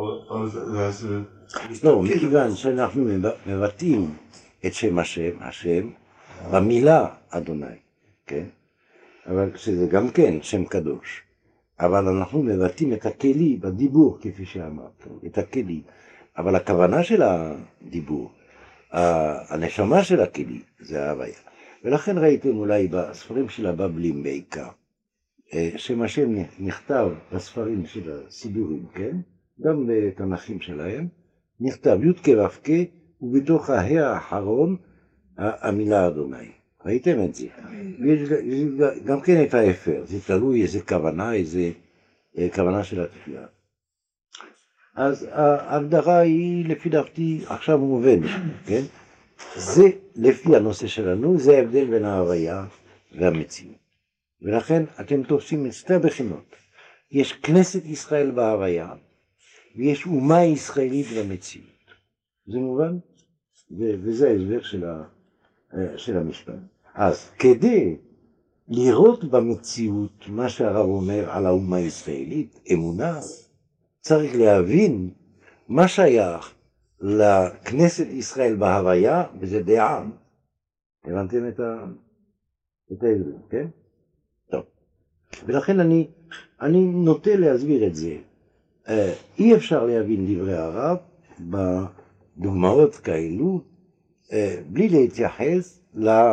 Speaker 1: לא, מכיוון שאנחנו מבטאים את שם השם, השם, במילה אדוני, כן? אבל שזה גם כן שם קדוש. אבל אנחנו מבטאים את הכלי בדיבור, כפי שאמרת, את הכלי. אבל הכוונה של הדיבור, הנשמה של הכלי, זה ההוויה. ולכן ראיתם אולי בספרים של הבבלים בעיקר, שם השם נכתב בספרים של הסידורים, כן? גם בתנ"כים שלהם, נכתב י' כו' כ' ובתוך ההא האחרון המילה אדוני. ראיתם את זה? ויש גם כן את האפר, זה תלוי איזה כוונה, איזה כוונה של התפילה. אז ההגדרה היא לפי דעתי עכשיו מובנת, כן? זה לפי הנושא שלנו, זה ההבדל בין ההוויה והמציאות. ולכן אתם תופסים את שתי הבחינות. יש כנסת ישראל בהוויה, ויש אומה ישראלית במציאות. זה מובן? וזה ההסבר של, ה, של המשפט. אז כדי לראות במציאות מה שהרב אומר על האומה הישראלית, אמונה, צריך להבין מה שייך לכנסת ישראל בהוויה, וזה דעה. הבנתם את ה... את ההסבר, כן? טוב. ולכן אני, אני נוטה להסביר את זה. אי אפשר להבין דברי הרב בדוגמאות כאלו, בלי להתייחס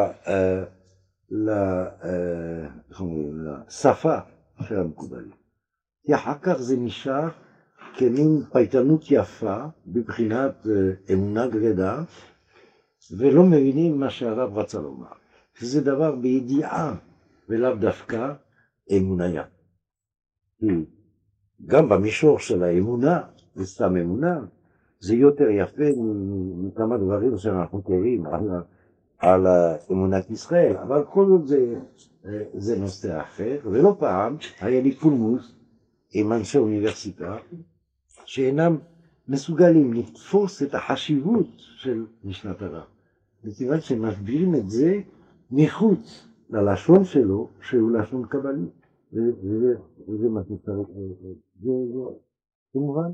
Speaker 1: לשפה של המקובלים. כי אחר כך זה נשאר כמין פייטנות יפה בבחינת אמונה גרידא, ולא מבינים מה שהרב רצה לומר. שזה דבר בידיעה ולאו דווקא אמוניה. גם במישור של האמונה, וסתם אמונה, זה יותר יפה מכמה דברים שאנחנו קוראים על, על אמונת ישראל, אבל כל זאת זה, זה נושא אחר, ולא פעם היה לי פולמוס עם אנשי אוניברסיטה, שאינם מסוגלים לתפוס את החשיבות של משנת הרב. מכיוון שמסבירים את זה מחוץ ללשון שלו, שהוא לשון קבלי. וזה מה שצריך, זה מובן?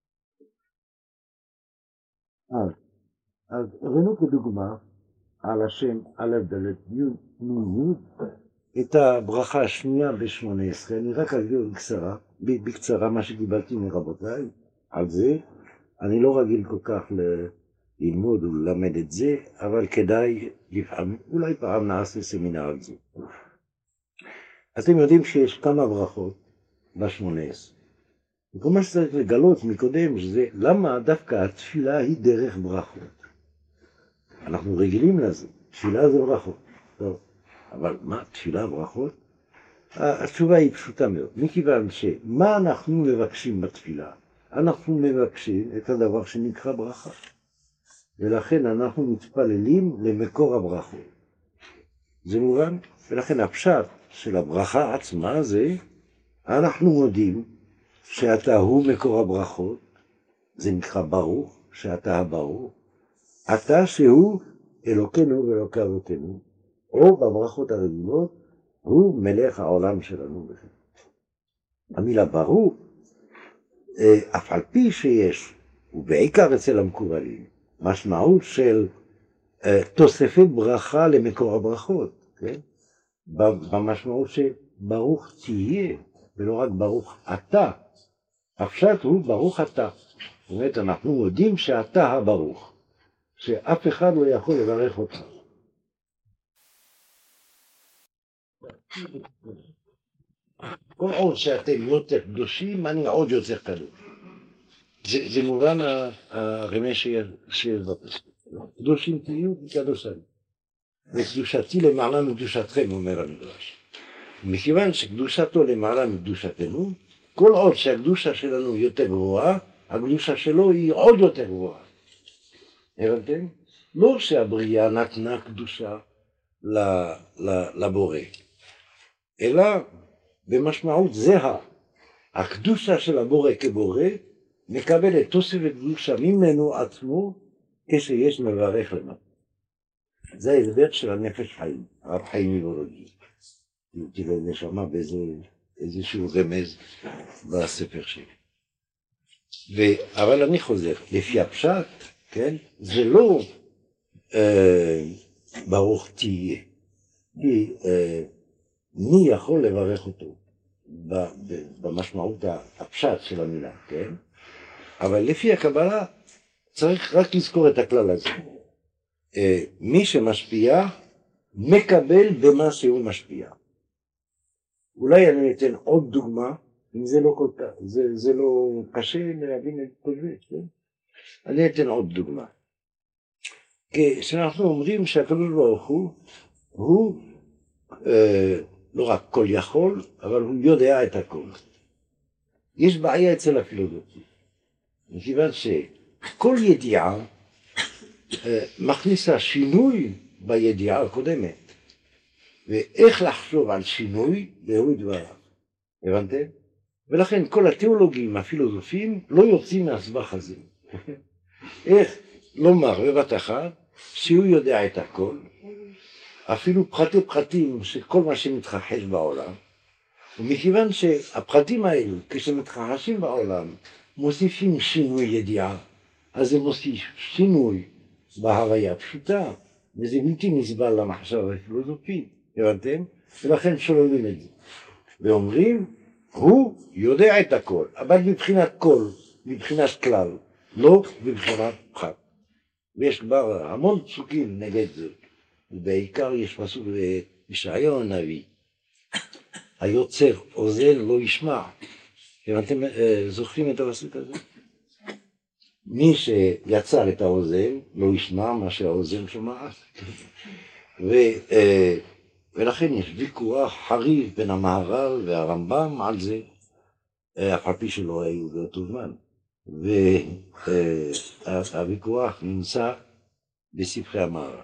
Speaker 1: אז, אז ראינו כדוגמה על השם א' ד' י' נ' י' את הברכה השנייה ב-שמונה עשרה, אני רק אגיד בקצרה, בקצרה מה שקיבלתי מרבותיי על זה, אני לא רגיל כל כך ללמוד וללמד את זה, אבל כדאי לפעמים, אולי פעם נעשה סמינר על זה. אתם יודעים שיש כמה ברכות בשמונה עשרה. וכל מה שצריך לגלות מקודם, שזה למה דווקא התפילה היא דרך ברכות. אנחנו רגילים לזה, תפילה זה ברכות. טוב, אבל מה, תפילה ברכות? התשובה היא פשוטה מאוד. מכיוון שמה אנחנו מבקשים בתפילה? אנחנו מבקשים את הדבר שנקרא ברכה. ולכן אנחנו מתפללים למקור הברכות. זה מובן? ולכן הפשט של הברכה עצמה זה, אנחנו מודים שאתה הוא מקור הברכות, זה נקרא ברוך, שאתה הברוך, אתה שהוא אלוקינו ואלוקי אבותינו, או בברכות הרגילות, הוא מלך העולם שלנו. המילה ברוך, אף על פי שיש, ובעיקר אצל המקובלים, משמעות של תוספת ברכה למקור הברכות, כן? במשמעות שברוך תהיה, ולא רק ברוך אתה. הפשט הוא ברוך אתה. זאת אומרת, אנחנו יודעים שאתה הברוך, שאף אחד לא יכול לברך אותך. כל עוד שאתם יותר קדושים, אני עוד יותר קדוש. זה, זה מובן הרמז שבפסוק. קדושים תהיו וקדושים. וקדושתי למעלה מקדושתכם, אומר המדרש. מכיוון שקדושתו למעלה מקדושתנו, כל עוד שהקדושה שלנו יותר גבוהה, הקדושה שלו היא עוד יותר גבוהה. הבנתם? לא שהבריאה נתנה קדושה לבורא, אלא במשמעות זהה. הקדושה של הבורא כבורא מקבלת תוספת קדושה ממנו עצמו כשיש מברך למטה. זה ההסבר של הנפש חיים, הרב חיים מוולוז'ין. תראה, נשמע באיזשהו רמז בספר שלי. ו... אבל אני חוזר, לפי הפשט, כן, זה לא אה, ברוך תהיה, כי אה, מי יכול לברך אותו במשמעות הפשט של המילה, כן? אבל לפי הקבלה צריך רק לזכור את הכלל הזה. אה, מי שמשפיע מקבל במה שהוא משפיע. אולי אני אתן עוד דוגמה, אם זה לא כל כך, זה, זה לא קשה להבין את כל זה, כן? אני אתן עוד דוגמה. כשאנחנו אומרים שהקדוש ברוך הוא, הוא אה, לא רק כל יכול, אבל הוא יודע את הכל. יש בעיה אצל הפילוסופים, מכיוון שכל ידיעה אה, מכניסה שינוי בידיעה הקודמת, ואיך לחשוב על שינוי זהו דבריו, הבנתם? ולכן כל התיאולוגים הפילוסופים לא יוצאים מהסבך הזה. איך לומר בבת אחת שהוא יודע את הכל, אפילו פרטי פרטים של כל מה שמתרחש בעולם, ומכיוון שהפרטים האלו כשמתרחשים בעולם מוסיפים שינוי ידיעה, אז זה מוסיף שינוי בהוויה פשוטה, וזה בלתי נסבל למחשבה הפילוסופית, הבנתם? ולכן שוללים את זה ואומרים הוא יודע את הכל, אבל מבחינת כל, מבחינת כלל, לא מבחינת פחת. ויש כבר המון פסוקים נגד זה, ובעיקר יש פסוק בישעיהו הנביא, היוצר אוזן לא ישמע. אתם זוכרים את הפסוק הזה? מי שיצר את האוזן לא ישמע מה שהאוזן שומעת. ו, ולכן יש ויכוח חריף בין המהר"ל והרמב"ם על זה, אף על פי שלא היו באותו זמן. והוויכוח נמצא בספרי המהר"ל.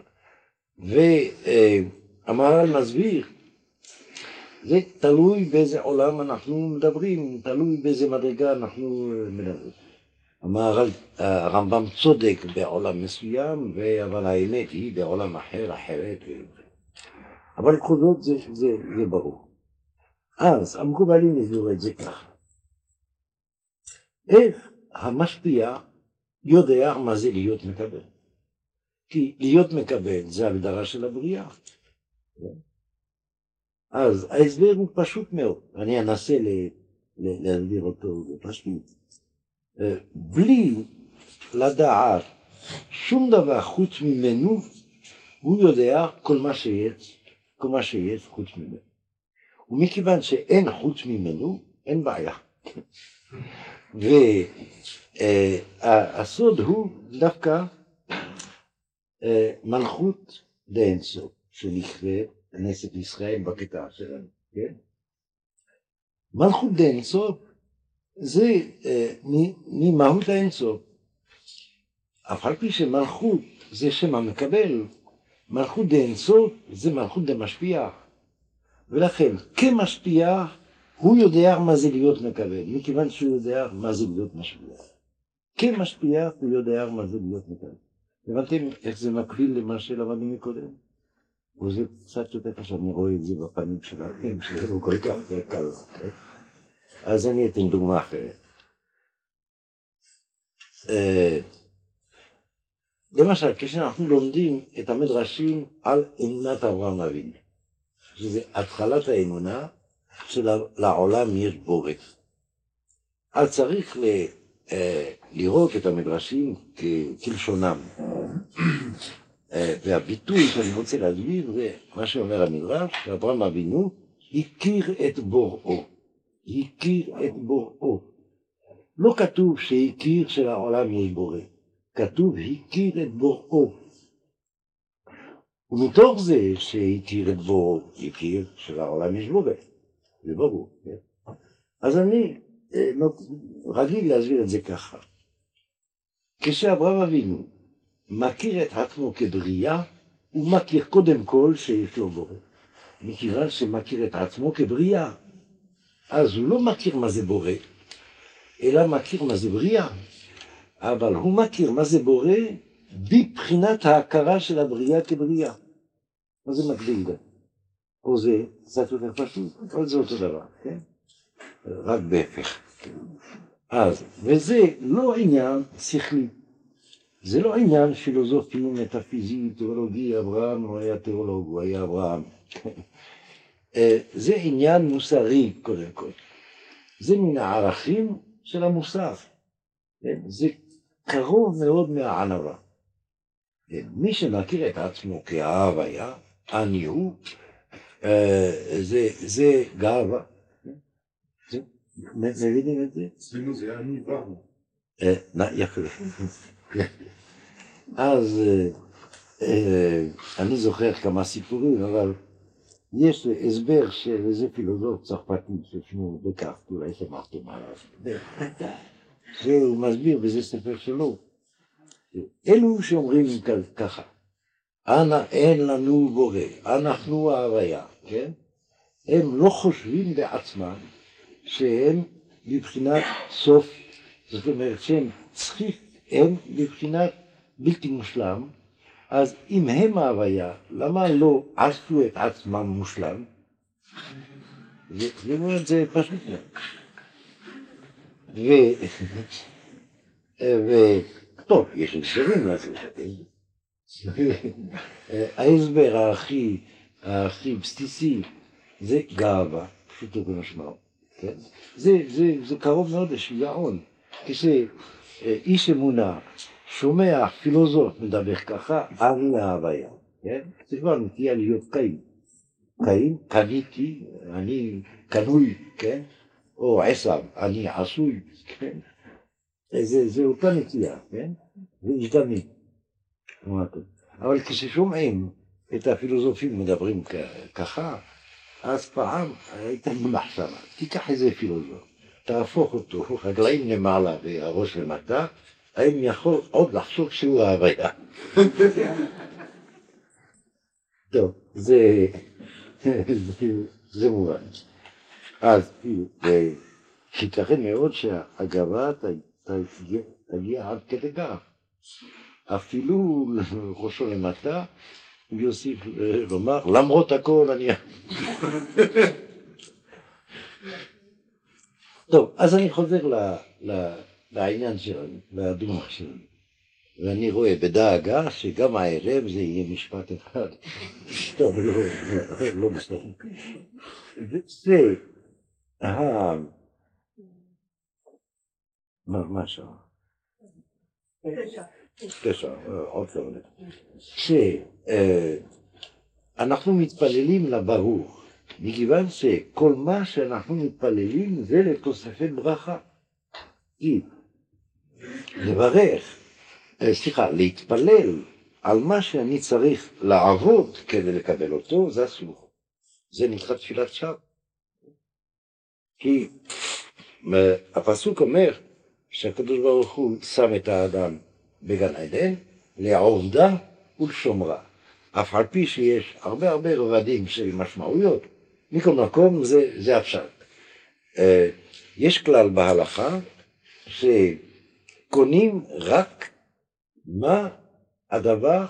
Speaker 1: והמהר"ל מסביר, זה תלוי באיזה עולם אנחנו מדברים, תלוי באיזה מדרגה אנחנו מדברים. המהר"ל, הרמב"ם צודק בעולם מסוים, אבל האמת היא בעולם אחר, אחרת. אבל בכל זאת זה, זה, זה ברור. אז המקובלים הסבירו את זה ככה. איך המשפיע יודע מה זה להיות מקבל? כי להיות מקבל זה הגדרה של הבריאה. אז ההסבר הוא פשוט מאוד, אני אנסה להסביר אותו בפשטות. בלי לדעת שום דבר חוץ ממנו, הוא יודע כל מה שיש, כל מה שיש חוץ ממנו. ומכיוון שאין חוץ ממנו, אין בעיה. והסוד הוא דווקא מלכות דאין סוף, שנקראת כנסת ישראל בקטע שלנו, כן? מלכות דאין סוף זה ממהות האין סוף. אף על פי שמלכות זה שם המקבל, מלכות דאין סוף זה מלכות דמשפיע. ולכן כמשפיע הוא יודע מה זה להיות מקבל, מכיוון שהוא יודע מה זה להיות משפיע. כמשפיע הוא יודע מה זה להיות מקבל. הבנתם איך זה מקביל למה שלמדנו מקודם? וזה קצת יותר קשה, אני רואה את זה בפנים שלכם, שזה לא כל כך קל. אז אני אתן דוגמה אחרת. למשל, כשאנחנו לומדים את המדרשים על אמונת אברהם אבינו, שזה התחלת האמונה שלעולם יש בורא. אז צריך לראות את המדרשים כלשונם. והביטוי שאני רוצה להסביר זה מה שאומר המדרש, שאברהם אבינו הכיר את בוראו. הכיר את בוראו. לא כתוב שהכיר שלעולם יש בורא, כתוב הכיר את בוראו. ומתוך זה שהכיר את בוראו, הכיר שלעולם יש בורא. זה ברור. אז אני רגיל להסביר את זה ככה. כשאברהם אבינו מכיר את עצמו כבריאה, הוא מכיר קודם כל שיש לו בורא, מכיוון שמכיר את עצמו כבריאה, אז הוא לא מכיר מה זה בורא, אלא מכיר מה זה בריאה, אבל הוא מכיר מה זה בורא בבחינת ההכרה של הבריאה כבריאה. מה זה מקביל? או זה קצת יותר פשוט, אבל זה אותו דבר, כן? רק בהפך. אז, וזה לא עניין שכלי, זה לא עניין פילוסופי, מטאפיזי, תיאולוגי. אברהם הוא היה תיאולוג, הוא היה אברהם. זה עניין מוסרי קודם כל. זה מן הערכים של המוסר. זה קרוב מאוד מהענווה. מי שמכיר את עצמו כהוויה, אני הוא, זה, זה גאווה. מבינים את זה?
Speaker 2: אצלנו זה אני באנו.
Speaker 1: יפה. אז אני זוכר כמה סיפורים, אבל יש הסבר של איזה פילוסוף צרפתי ששמו דקארט, אולי שמעתם עליו. שהוא מסביר בזה ספר שלו. אלו שאומרים ככה, אנא אין לנו בורא, אנחנו ההוויה, כן? הם לא חושבים בעצמם שהם בבחינת סוף, זאת אומרת שהם צריכים, הם בבחינת בלתי מושלם, אז אם הם ההוויה, למה לא עשו את עצמם מושלם? זה, זה, זה פשוט לא. ו... ו... טוב, יש הסברים לזה. ההסבר הכי, הכי בסיסי זה גאווה, פשוטו במשמעות. כן? זה, זה, זה קרוב מאוד לשיגעון. כשאיש אמונה שומע פילוסוף מדבר ככה, אני ההוויה. כן? זה כבר נטייה להיות קיים. קיים, קניתי, אני קנוי, כן? או עשב, אני עשוי, כן? זה, זה אותה נטייה, כן? זה הזדמני. אבל כששומעים את הפילוסופים מדברים ככה, אז פעם הייתה לי מחשבה, תיקח איזה פילוסוף, תהפוך אותו, רגליים למעלה והראש למטה, האם יכול עוד לחשוב שהוא ההוויה? טוב, זה, זה מובן. אז ייתכן מאוד שהגאווה תגיע עד כדי כך. אפילו ראשו למטה, הוא יוסיף לומר, למרות הכל אני... טוב, אז אני חוזר לעניין שלנו, לדוגמה שלנו. ואני רואה בדאגה שגם הערב זה יהיה משפט אחד. טוב, לא, לא מסתכל. זה, מה שם? תשע, עוד כמה. שאנחנו מתפללים לברוך, מכיוון שכל מה שאנחנו מתפללים זה לתוספת ברכה. כי לברך, סליחה, להתפלל על מה שאני צריך לעבוד כדי לקבל אותו, זה אסור. זה נקרא תפילת שווא. כי הפסוק אומר שהקדוש ברוך הוא שם את האדם בגן עדן לעובדה ולשומרה. אף על פי שיש הרבה הרבה רבדים של משמעויות, מכל מקום זה, זה הפשט. יש כלל בהלכה שקונים רק מה הדבר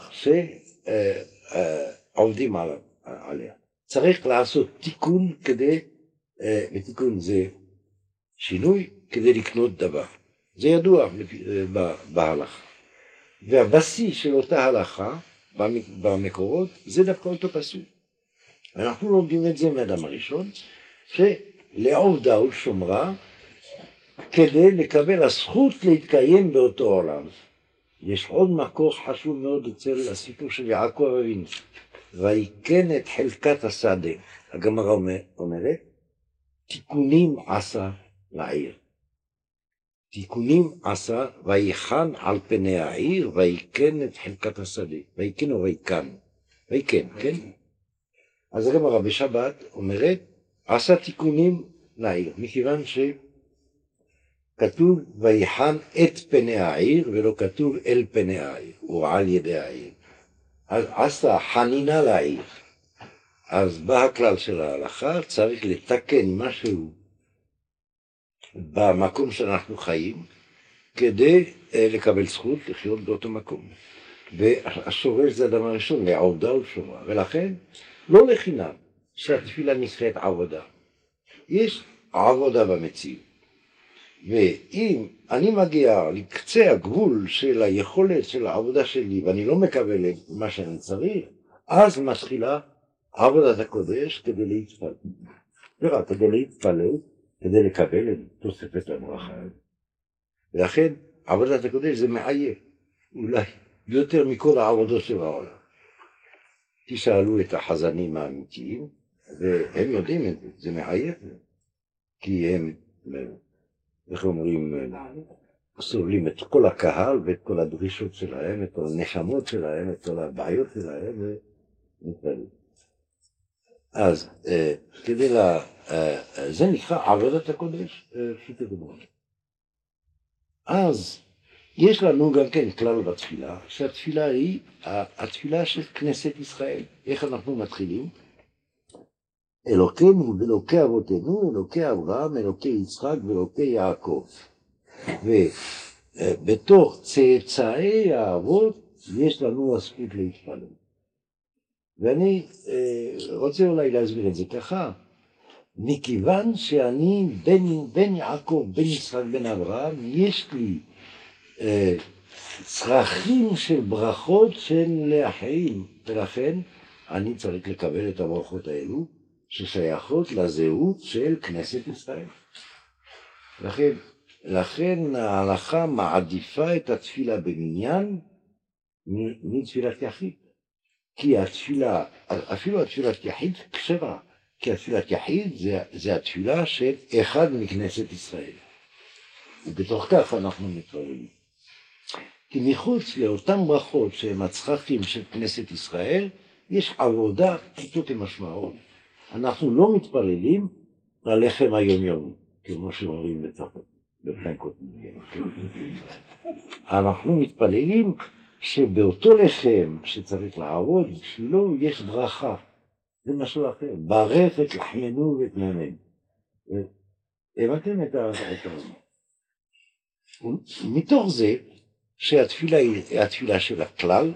Speaker 1: שעובדים עליה. צריך לעשות תיקון כדי, ותיקון זה שינוי כדי לקנות דבר. זה ידוע בהלכה. והבסיס של אותה הלכה במקורות זה דווקא אותו פסוק. אנחנו לומדים את זה מאדם הראשון, שלעובדה ולשומרה כדי לקבל הזכות להתקיים באותו עולם. יש עוד מקור חשוב מאוד אצל הסיפור של יעקב אבינו. ויקן את חלקת השדה. הגמרא אומרת, תיקונים עשה לעיר. תיקונים עשה ויחן על פני העיר ויקן את חלקת השדה. ויקן או ויקן? ויקן, כן? אז הגמרא בשבת אומרת, עשה תיקונים לעיר, מכיוון שכתוב ויחן את פני העיר ולא כתוב אל פני העיר, או על ידי העיר. אז עשתה חנינה לעיר. אז בא הכלל של ההלכה, צריך לתקן משהו במקום שאנחנו חיים, כדי לקבל זכות לחיות באותו מקום. והשורש זה הדבר הראשון, לעבודה ולשומרה, ולכן לא לחינם שהתפילה נקראת עבודה. יש עבודה במציאות, ואם אני מגיע לקצה הגבול של היכולת של העבודה שלי ואני לא מקבל את מה שאני צריך, אז מתחילה עבודת הקודש כדי להתפלל. ורק כדי להתפלל, כדי לקבל את תוספת הברכה. ולכן עבודת הקודש זה מעייף, אולי יותר מכל העבודות של העולם. תשאלו את החזנים האמיתיים, והם יודעים את זה, זה מעייף, כי הם, איך אומרים, סובלים את כל הקהל ואת כל הדרישות שלהם, את כל הנשמות שלהם, את כל הבעיות שלהם, ומתפללים. אז כדי לה, זה נקרא עבודת הקודש, פשוטי דברות. אז יש לנו גם כן כלל בתפילה, שהתפילה היא התפילה של כנסת ישראל. איך אנחנו מתחילים? אלוקינו ואלוקי אבותינו, אלוקי אברהם, אלוקי יצחק ואלוקי יעקב. ובתוך צאצאי האבות יש לנו הזכות להתפלל. ואני רוצה אולי להסביר את זה ככה, מכיוון שאני בן, בן יעקב, בן יצחק, בן אברהם, יש לי אה, צרכים של ברכות של לחיים, ולכן אני צריך לקבל את הברכות האלו ששייכות לזהות של כנסת ישראל. לכן, לכן ההלכה מעדיפה את התפילה במניין מתפילת יחיד. כי התפילה, אפילו התפילת יחיד כשרה, כי התפילת יחיד זה, זה התפילה של אחד מכנסת ישראל. ובתוך כך אנחנו מתפללים. כי מחוץ לאותם ברכות שהם הצרכים של כנסת ישראל, יש עבודה פשוטו כמשמעות. אנחנו לא מתפללים ללחם היומיומי, כמו שאומרים בצרפת, בפלנקות. אנחנו מתפללים שבאותו לחם שצריך לעבוד, שלו יש ברכה. זה משהו אחר. ברך את לחמנו ואת מימינו. הבנתם את הרעיון. מתוך זה שהתפילה היא התפילה של הכלל,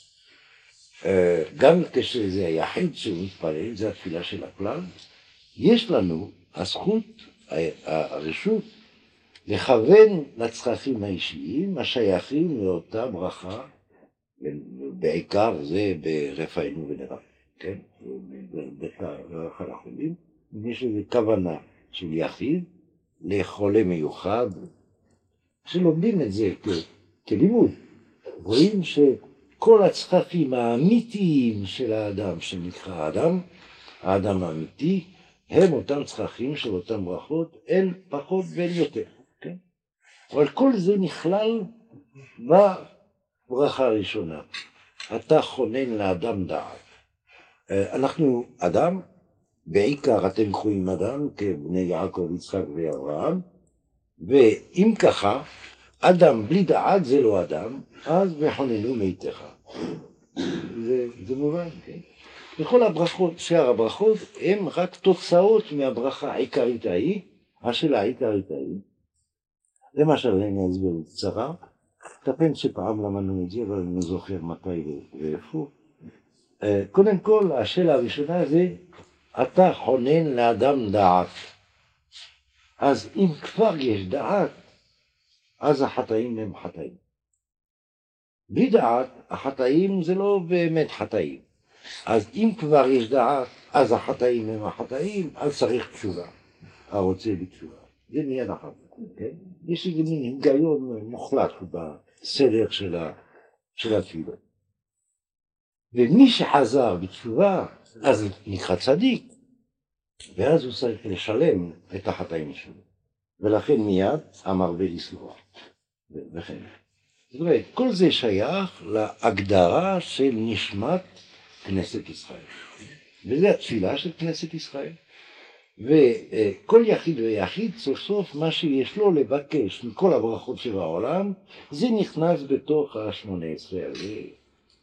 Speaker 1: גם כשזה היחיד שמתפלל, זה התפילה של הכלל, יש לנו הזכות, הרשות, לכוון לצרכים האישיים השייכים לאותה ברכה, בעיקר זה ברפאנו ונראה, כן? ברכה לחולים, יש איזו כוונה של יחיד לחולה מיוחד, שלומדים את זה כלימוד, רואים שכל הצרכים האמיתיים של האדם שנקרא האדם, האדם האמיתי, הם אותם צרכים של אותם ברכות, אין פחות ואין יותר, כן? אבל כל זה נכלל בברכה הראשונה. אתה חונן לאדם דעת. אנחנו אדם, בעיקר אתם קרואים אדם, כבני יעקב, יצחק ואברהם, ואם ככה, אדם בלי דעת זה לא אדם, אז וחוננו מיתך. זה, זה מובן, כן? וכל הברכות, שאר הברכות, הם רק תוצאות מהברכה העיקרית ההיא, השאלה העיקרית ההיא. זה מה שאני אסביר בקצרה. תפן שפעם למדנו את זה, אבל אני לא זוכר מתי ואיפה. קודם כל, השאלה הראשונה זה, אתה חונן לאדם דעת. אז אם כבר יש דעת, אז החטאים הם חטאים. בלי דעת, החטאים זה לא באמת חטאים. אז אם כבר יש דעת, אז החטאים הם החטאים, אז צריך תשובה. הרוצה בתשובה. זה מיד אחר. כן? יש איזה מין היגיון מוחלט בסדר של, ה... של התפילה. ומי שחזר בתשובה, אז נקרא צדיק. ואז הוא צריך לשלם את החטאים שלו. ולכן מיד אמר ולסלוח. וכן. זאת אומרת, כל זה שייך להגדרה של נשמת כנסת ישראל. וזה התפילה של כנסת ישראל. וכל יחיד ויחיד סוף סוף מה שיש לו לבקש מכל הברכות של העולם, זה נכנס בתוך ה-שמונה עשרה הזה.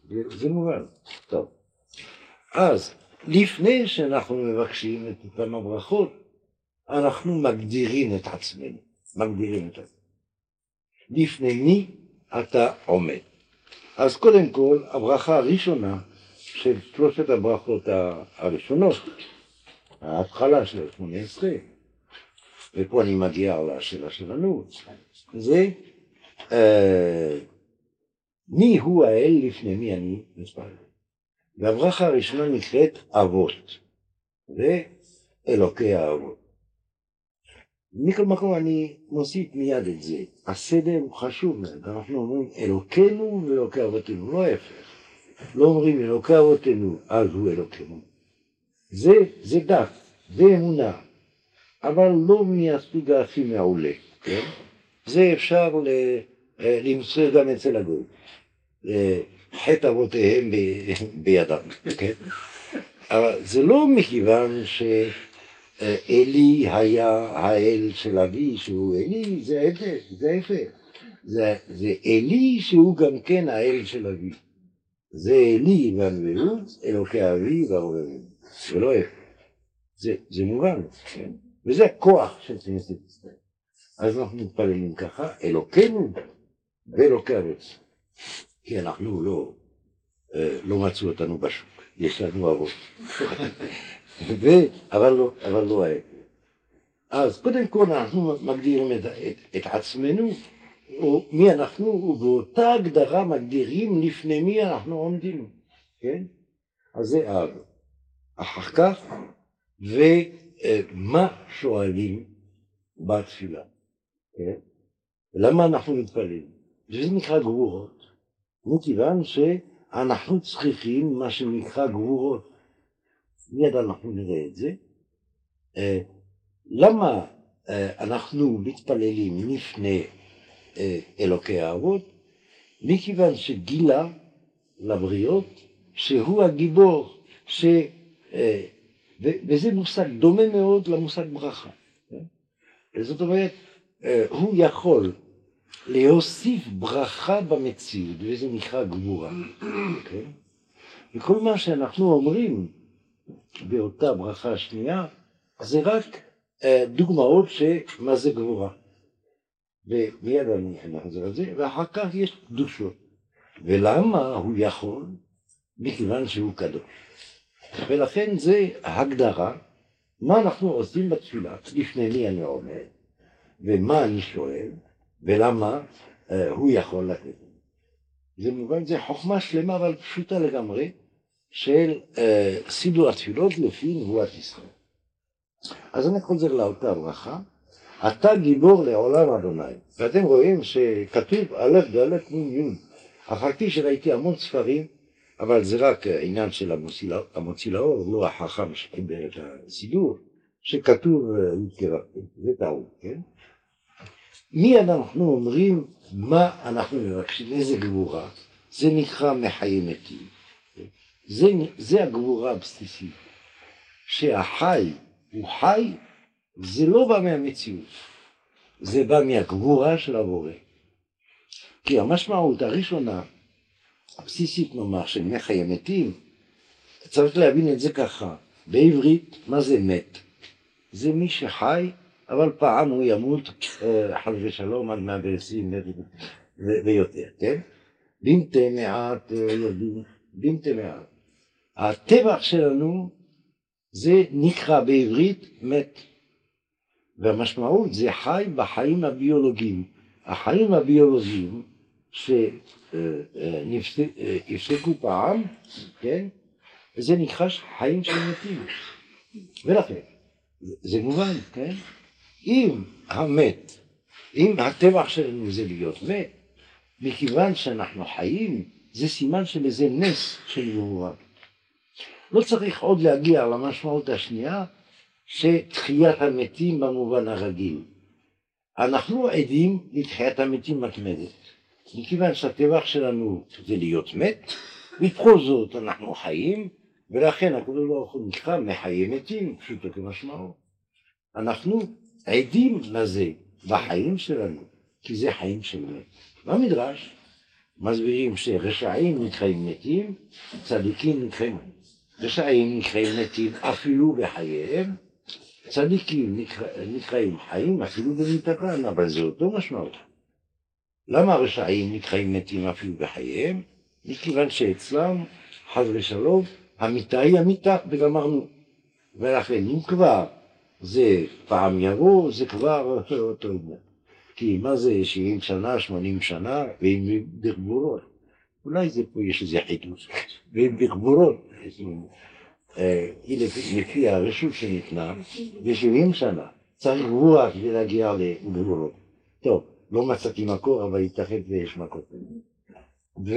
Speaker 1: זה מובן. טוב. אז, לפני שאנחנו מבקשים את אותם הברכות, אנחנו מגדירים את עצמנו. מגדירים את עצמנו. לפני מי אתה עומד. אז קודם כל, הברכה הראשונה של שלושת הברכות הראשונות, ההתחלה של שמונה עשרה, ופה אני מגיע לשאלה שלנו, זה אה, מי הוא האל לפני מי אני מתפלל. והברכה הראשונה נקראת אבות, ואלוקי האבות. מכל מקום אני מוסיף מיד את זה, הסדר הוא חשוב, אנחנו אומרים אלוקינו ואלוקי אבותינו, לא ההפך, לא אומרים אלוקי אבותינו אז הוא אלוקינו, זה, זה דת, זה אמונה, אבל לא מהסוג הכי מעולה, כן? זה אפשר ל, למצוא גם אצל הגוי, חטא אבותיהם ב, בידם, כן? אבל זה לא מכיוון ש... אלי היה האל של אבי שהוא אלי, זה ההבדל, זה ההפך. זה, זה אלי שהוא גם כן האל של אבי. זה אלי והנבאות, אלוקי אבי והרובבים. זה לא ההפך. זה, זה מובן, כן? וזה הכוח של כנסת ישראל. אז אנחנו מתפללים ככה, אלוקינו ואלוקי אבות. כי אנחנו לא, לא מצאו אותנו בשוק, יש לנו אבות. ו... אבל לא, אבל לא היה. אז קודם כל אנחנו מגדירים את, את, את עצמנו, או מי אנחנו, ובאותה הגדרה מגדירים לפני מי אנחנו עומדים, כן? אז זה אב. אחר כך, ומה שואלים בתפילה, כן? למה אנחנו מתפללים? זה נקרא גבורות. מכיוון שאנחנו צריכים מה שנקרא גבורות. מיד אנחנו נראה את זה. למה אנחנו מתפללים לפני אלוקי האבות? מכיוון שגילה לבריות שהוא הגיבור, ש... וזה מושג דומה מאוד למושג ברכה. זאת אומרת, הוא יכול להוסיף ברכה במציאות, וזה נקרא גבורה. וכל מה שאנחנו אומרים באותה ברכה השנייה, זה רק דוגמאות שמה זה גבורה. ומיד אני נחזור על זה, ואחר כך יש קדושות. ולמה הוא יכול? מכיוון שהוא קדוש. ולכן זה הגדרה, מה אנחנו עושים בתפילה, לפני מי אני עומד, ומה אני שואל, ולמה הוא יכול לתת. זה מובן, זה חוכמה שלמה, אבל פשוטה לגמרי, של uh, סידור התפילות לפי נבואת ישראל. אז אני חוזר לאותה ברכה, אתה גיבור לעולם אדוני, ואתם רואים שכתוב א' ד' נ' י'. אחרתי שראיתי המון ספרים, אבל זה רק עניין של המוציא לאור, לא החכם שקיבל את הסידור, שכתוב יתקרבתם, זה טעות, כן? מיד אנחנו אומרים מה אנחנו מבקשים, איזה גבורה, זה נקרא מחיי מתים. זה, זה הגבורה הבסיסית, שהחי הוא חי, זה לא בא מהמציאות, זה בא מהגבורה של הבורא. כי המשמעות הראשונה, הבסיסית נאמר, של מחיי מתים, צריך להבין את זה ככה, בעברית, מה זה מת? זה מי שחי, אבל פעם הוא ימות, חס ושלום, עד מאה ועשרים ויותר, כן? במתי מעט יודעים, במתי מעט. הטבח שלנו זה נקרא בעברית מת, והמשמעות זה חי בחיים הביולוגיים. החיים הביולוגיים שהפסקו פעם, כן? זה נקרא חיים של מתים. ולכן, זה מובן, כן? אם המת, אם הטבח שלנו זה להיות מת, מכיוון שאנחנו חיים, זה סימן של איזה נס של גבורה. לא צריך עוד להגיע למשמעות השנייה, שתחיית המתים במובן הרגיל. אנחנו עדים לתחיית המתים מתמדת. מכיוון שהטבח שלנו זה להיות מת, ובכל זאת אנחנו חיים, ולכן הקדוש ברוך הוא נקרא מחיי מתים, פשוטו כמשמעו. אנחנו עדים לזה בחיים שלנו, כי זה חיים של מת. במדרש מסבירים שרשעים נקראים מתים, צדיקים נקראים, רשעים נקראים מתים אפילו בחייהם, צדיקים נקרא, נקראים חיים אפילו במיתתם, אבל זה אותו משמעות. למה הרשעים נקראים מתים אפילו בחייהם? מכיוון שאצלם, חס ושלום, המיתה היא המיתה וגמרנו. ולכן אם כבר זה פעם יבוא, זה כבר אותו עניין. כי מה זה שבעים שנה, שמונים שנה, ואם בגבורות. אולי זה פה יש איזה חידוש. ואם בגבורות, לפי הרשות שניתנה, ב-שבעים שנה צריך גבורה כדי להגיע לגבורות. טוב, לא מצאתי מקור, אבל ייתכן ויש מקור. ו...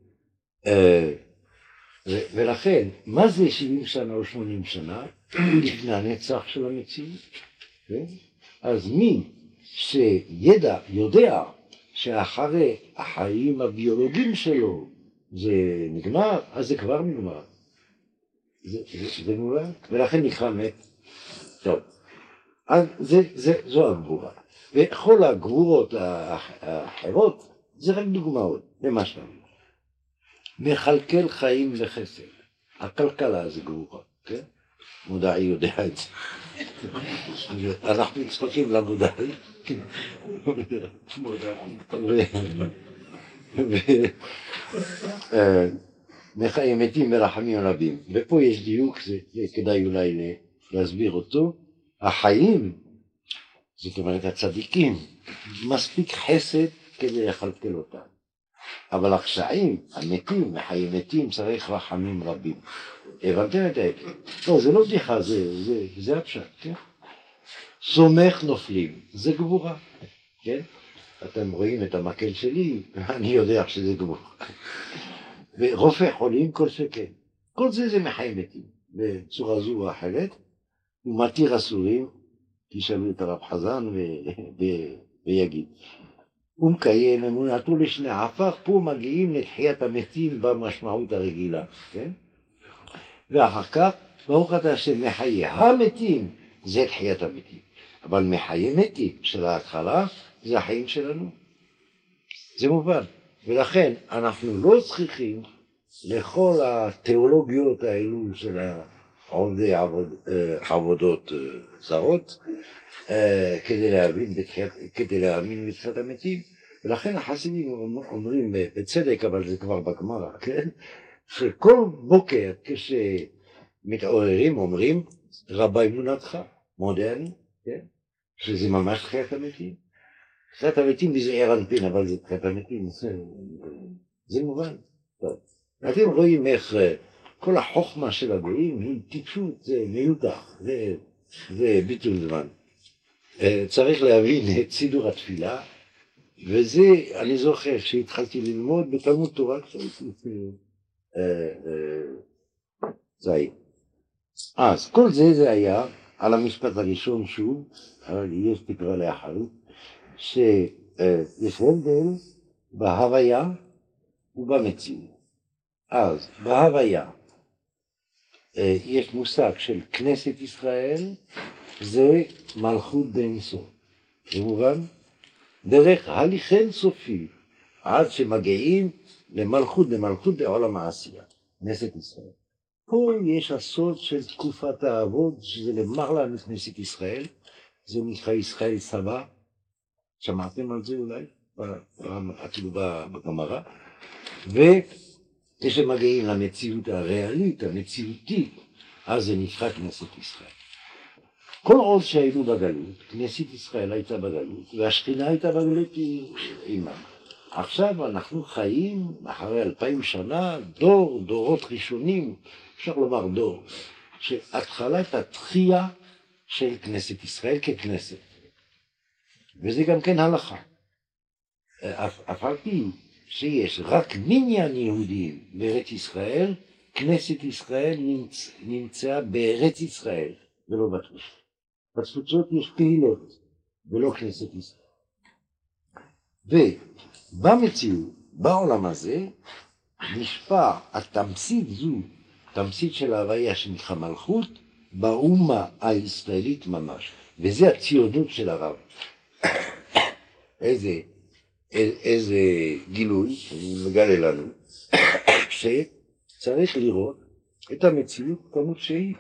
Speaker 1: ולכן, מה זה שבעים שנה או שמונים שנה? לפני הנצח של המציאות. אז מי שידע, יודע שאחרי החיים הביולוגיים שלו זה נגמר, אז זה כבר נגמר. זה, זה, זה נגמר, ולכן נקרא מת. טוב, אז זה, זה, זו הגבורה. וכל הגבורות האחרות זה רק דוגמאות, למשל. מחלקל חיים וחסד. הכלכלה זה גבורה, כן? מודעי יודע את זה. אנחנו צוחקים למודעי. מחיים מתים ורחמים רבים. ופה יש דיוק, זה כדאי אולי להסביר אותו. החיים, זאת אומרת הצדיקים, מספיק חסד כדי לכלכל אותם. אבל הקשיים, המתים, החיים מתים, צריך רחמים רבים. הבנתם את זה? לא, זה לא בדיחה, זה, זה, זה הפשט, כן? סומך נופלים, זה גבורה, כן? אתם רואים את המקל שלי, אני יודע שזה גבורה. ורופא חולים, כל שכן. כל זה זה מחיים מתים, בצורה זו או אחרת. הוא מתיר אסורים, תשאלו את הרב חזן ו... ו... ויגיד. הוא מקיים אמונתו לשני עפר, פה מגיעים לתחיית המתים במשמעות הרגילה, כן? ואחר כך, ברוך אתה שמחיי המתים זה תחיית המתים, אבל מחיי מתים של ההתחלה זה החיים שלנו, זה מובן. ולכן אנחנו לא צריכים לכל התיאולוגיות האלו של עובדי עבוד, עבודות זרות כדי להבין בתחיית, כדי להאמין בתחיית המתים. ולכן החסידים אומרים בצדק, אבל זה כבר בגמרא, כן? שכל בוקר כשמתעוררים אומרים רבה אמונתך, מודה אני, כן? שזה ממש תחיית המתים. תחיית המתים זה עיר אנפין, אבל זה תחיית המתים, זה, זה מובן. טוב. אתם רואים איך כל החוכמה של הגויים היא טיפשות, זה מיודח, זה, זה ביטול זמן. צריך להבין את סידור התפילה, וזה אני זוכר שהתחלתי ללמוד בתלמוד תורה זין. אז כל זה זה היה על המשפט הראשון שוב, אבל יש תקרא לאחרית, שיש הבדל בהוויה ובמציאות. אז בהוויה יש מושג של כנסת ישראל, זה מלכות באינסוף. זה מובן? דרך הליך אינסופי, עד שמגיעים למלכות, למלכות בעולם העשייה, כנסת ישראל. פה יש הסוד של תקופת האבות, שזה למעלה מכנסת ישראל, זה נקרא ישראל סבא, שמעתם על זה אולי? אפילו בגמרא. וכשמגיעים למציאות הריאלית, המציאותית, אז זה נקרא כנסת ישראל. כל עוד שהיינו בגלות, כנסת ישראל הייתה בגלות, והשכינה הייתה בגלות עימם. עכשיו אנחנו חיים אחרי אלפיים שנה, דור, דורות ראשונים, אפשר לומר דור, שהתחלת התחייה של כנסת ישראל ככנסת. וזה גם כן הלכה. אף על פי שיש רק מניין יהודים בארץ ישראל, כנסת ישראל נמצ... נמצאה בארץ ישראל ולא בתפוצות. בתפוצות יש פעילות ולא כנסת ישראל. ובמציאות, בעולם הזה, נשפע התמצית זו, תמצית של ההוויה שנקרא מלכות, באומה הישראלית ממש. וזה הציונות של הרב. איזה איזה גילוי, הוא מגלה לנו, שצריך לראות את המציאות כמות שהיא.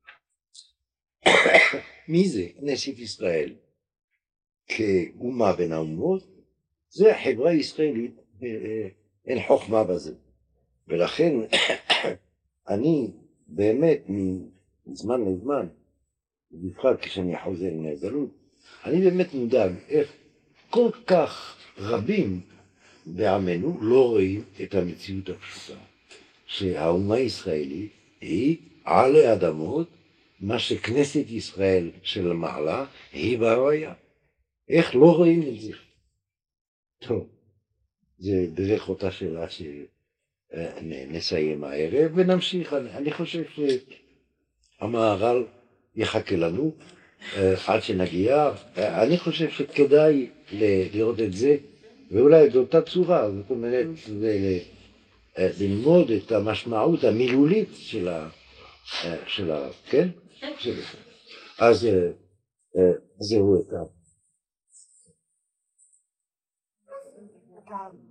Speaker 1: מי זה כנסת ישראל? כאומה בין האומות, זה החברה הישראלית, אין חוכמה בזה. ולכן אני באמת מזמן לזמן, בפרט כשאני חוזר מהגלות, אני באמת מודאג איך כל כך רבים בעמנו לא רואים את המציאות הפשוטה, שהאומה הישראלית היא עלי אדמות, מה שכנסת ישראל של המעלה היא בהוויה. איך לא רואים את זה? טוב, זה בערך אותה שאלה שנסיים הערב ונמשיך. אני חושב שהמהר"ל יחכה לנו עד שנגיע. אני חושב שכדאי לראות את זה, ואולי באותה צורה, זאת אומרת, ללמוד את המשמעות המילולית של ה... של ה... כן? אז זהו את ה...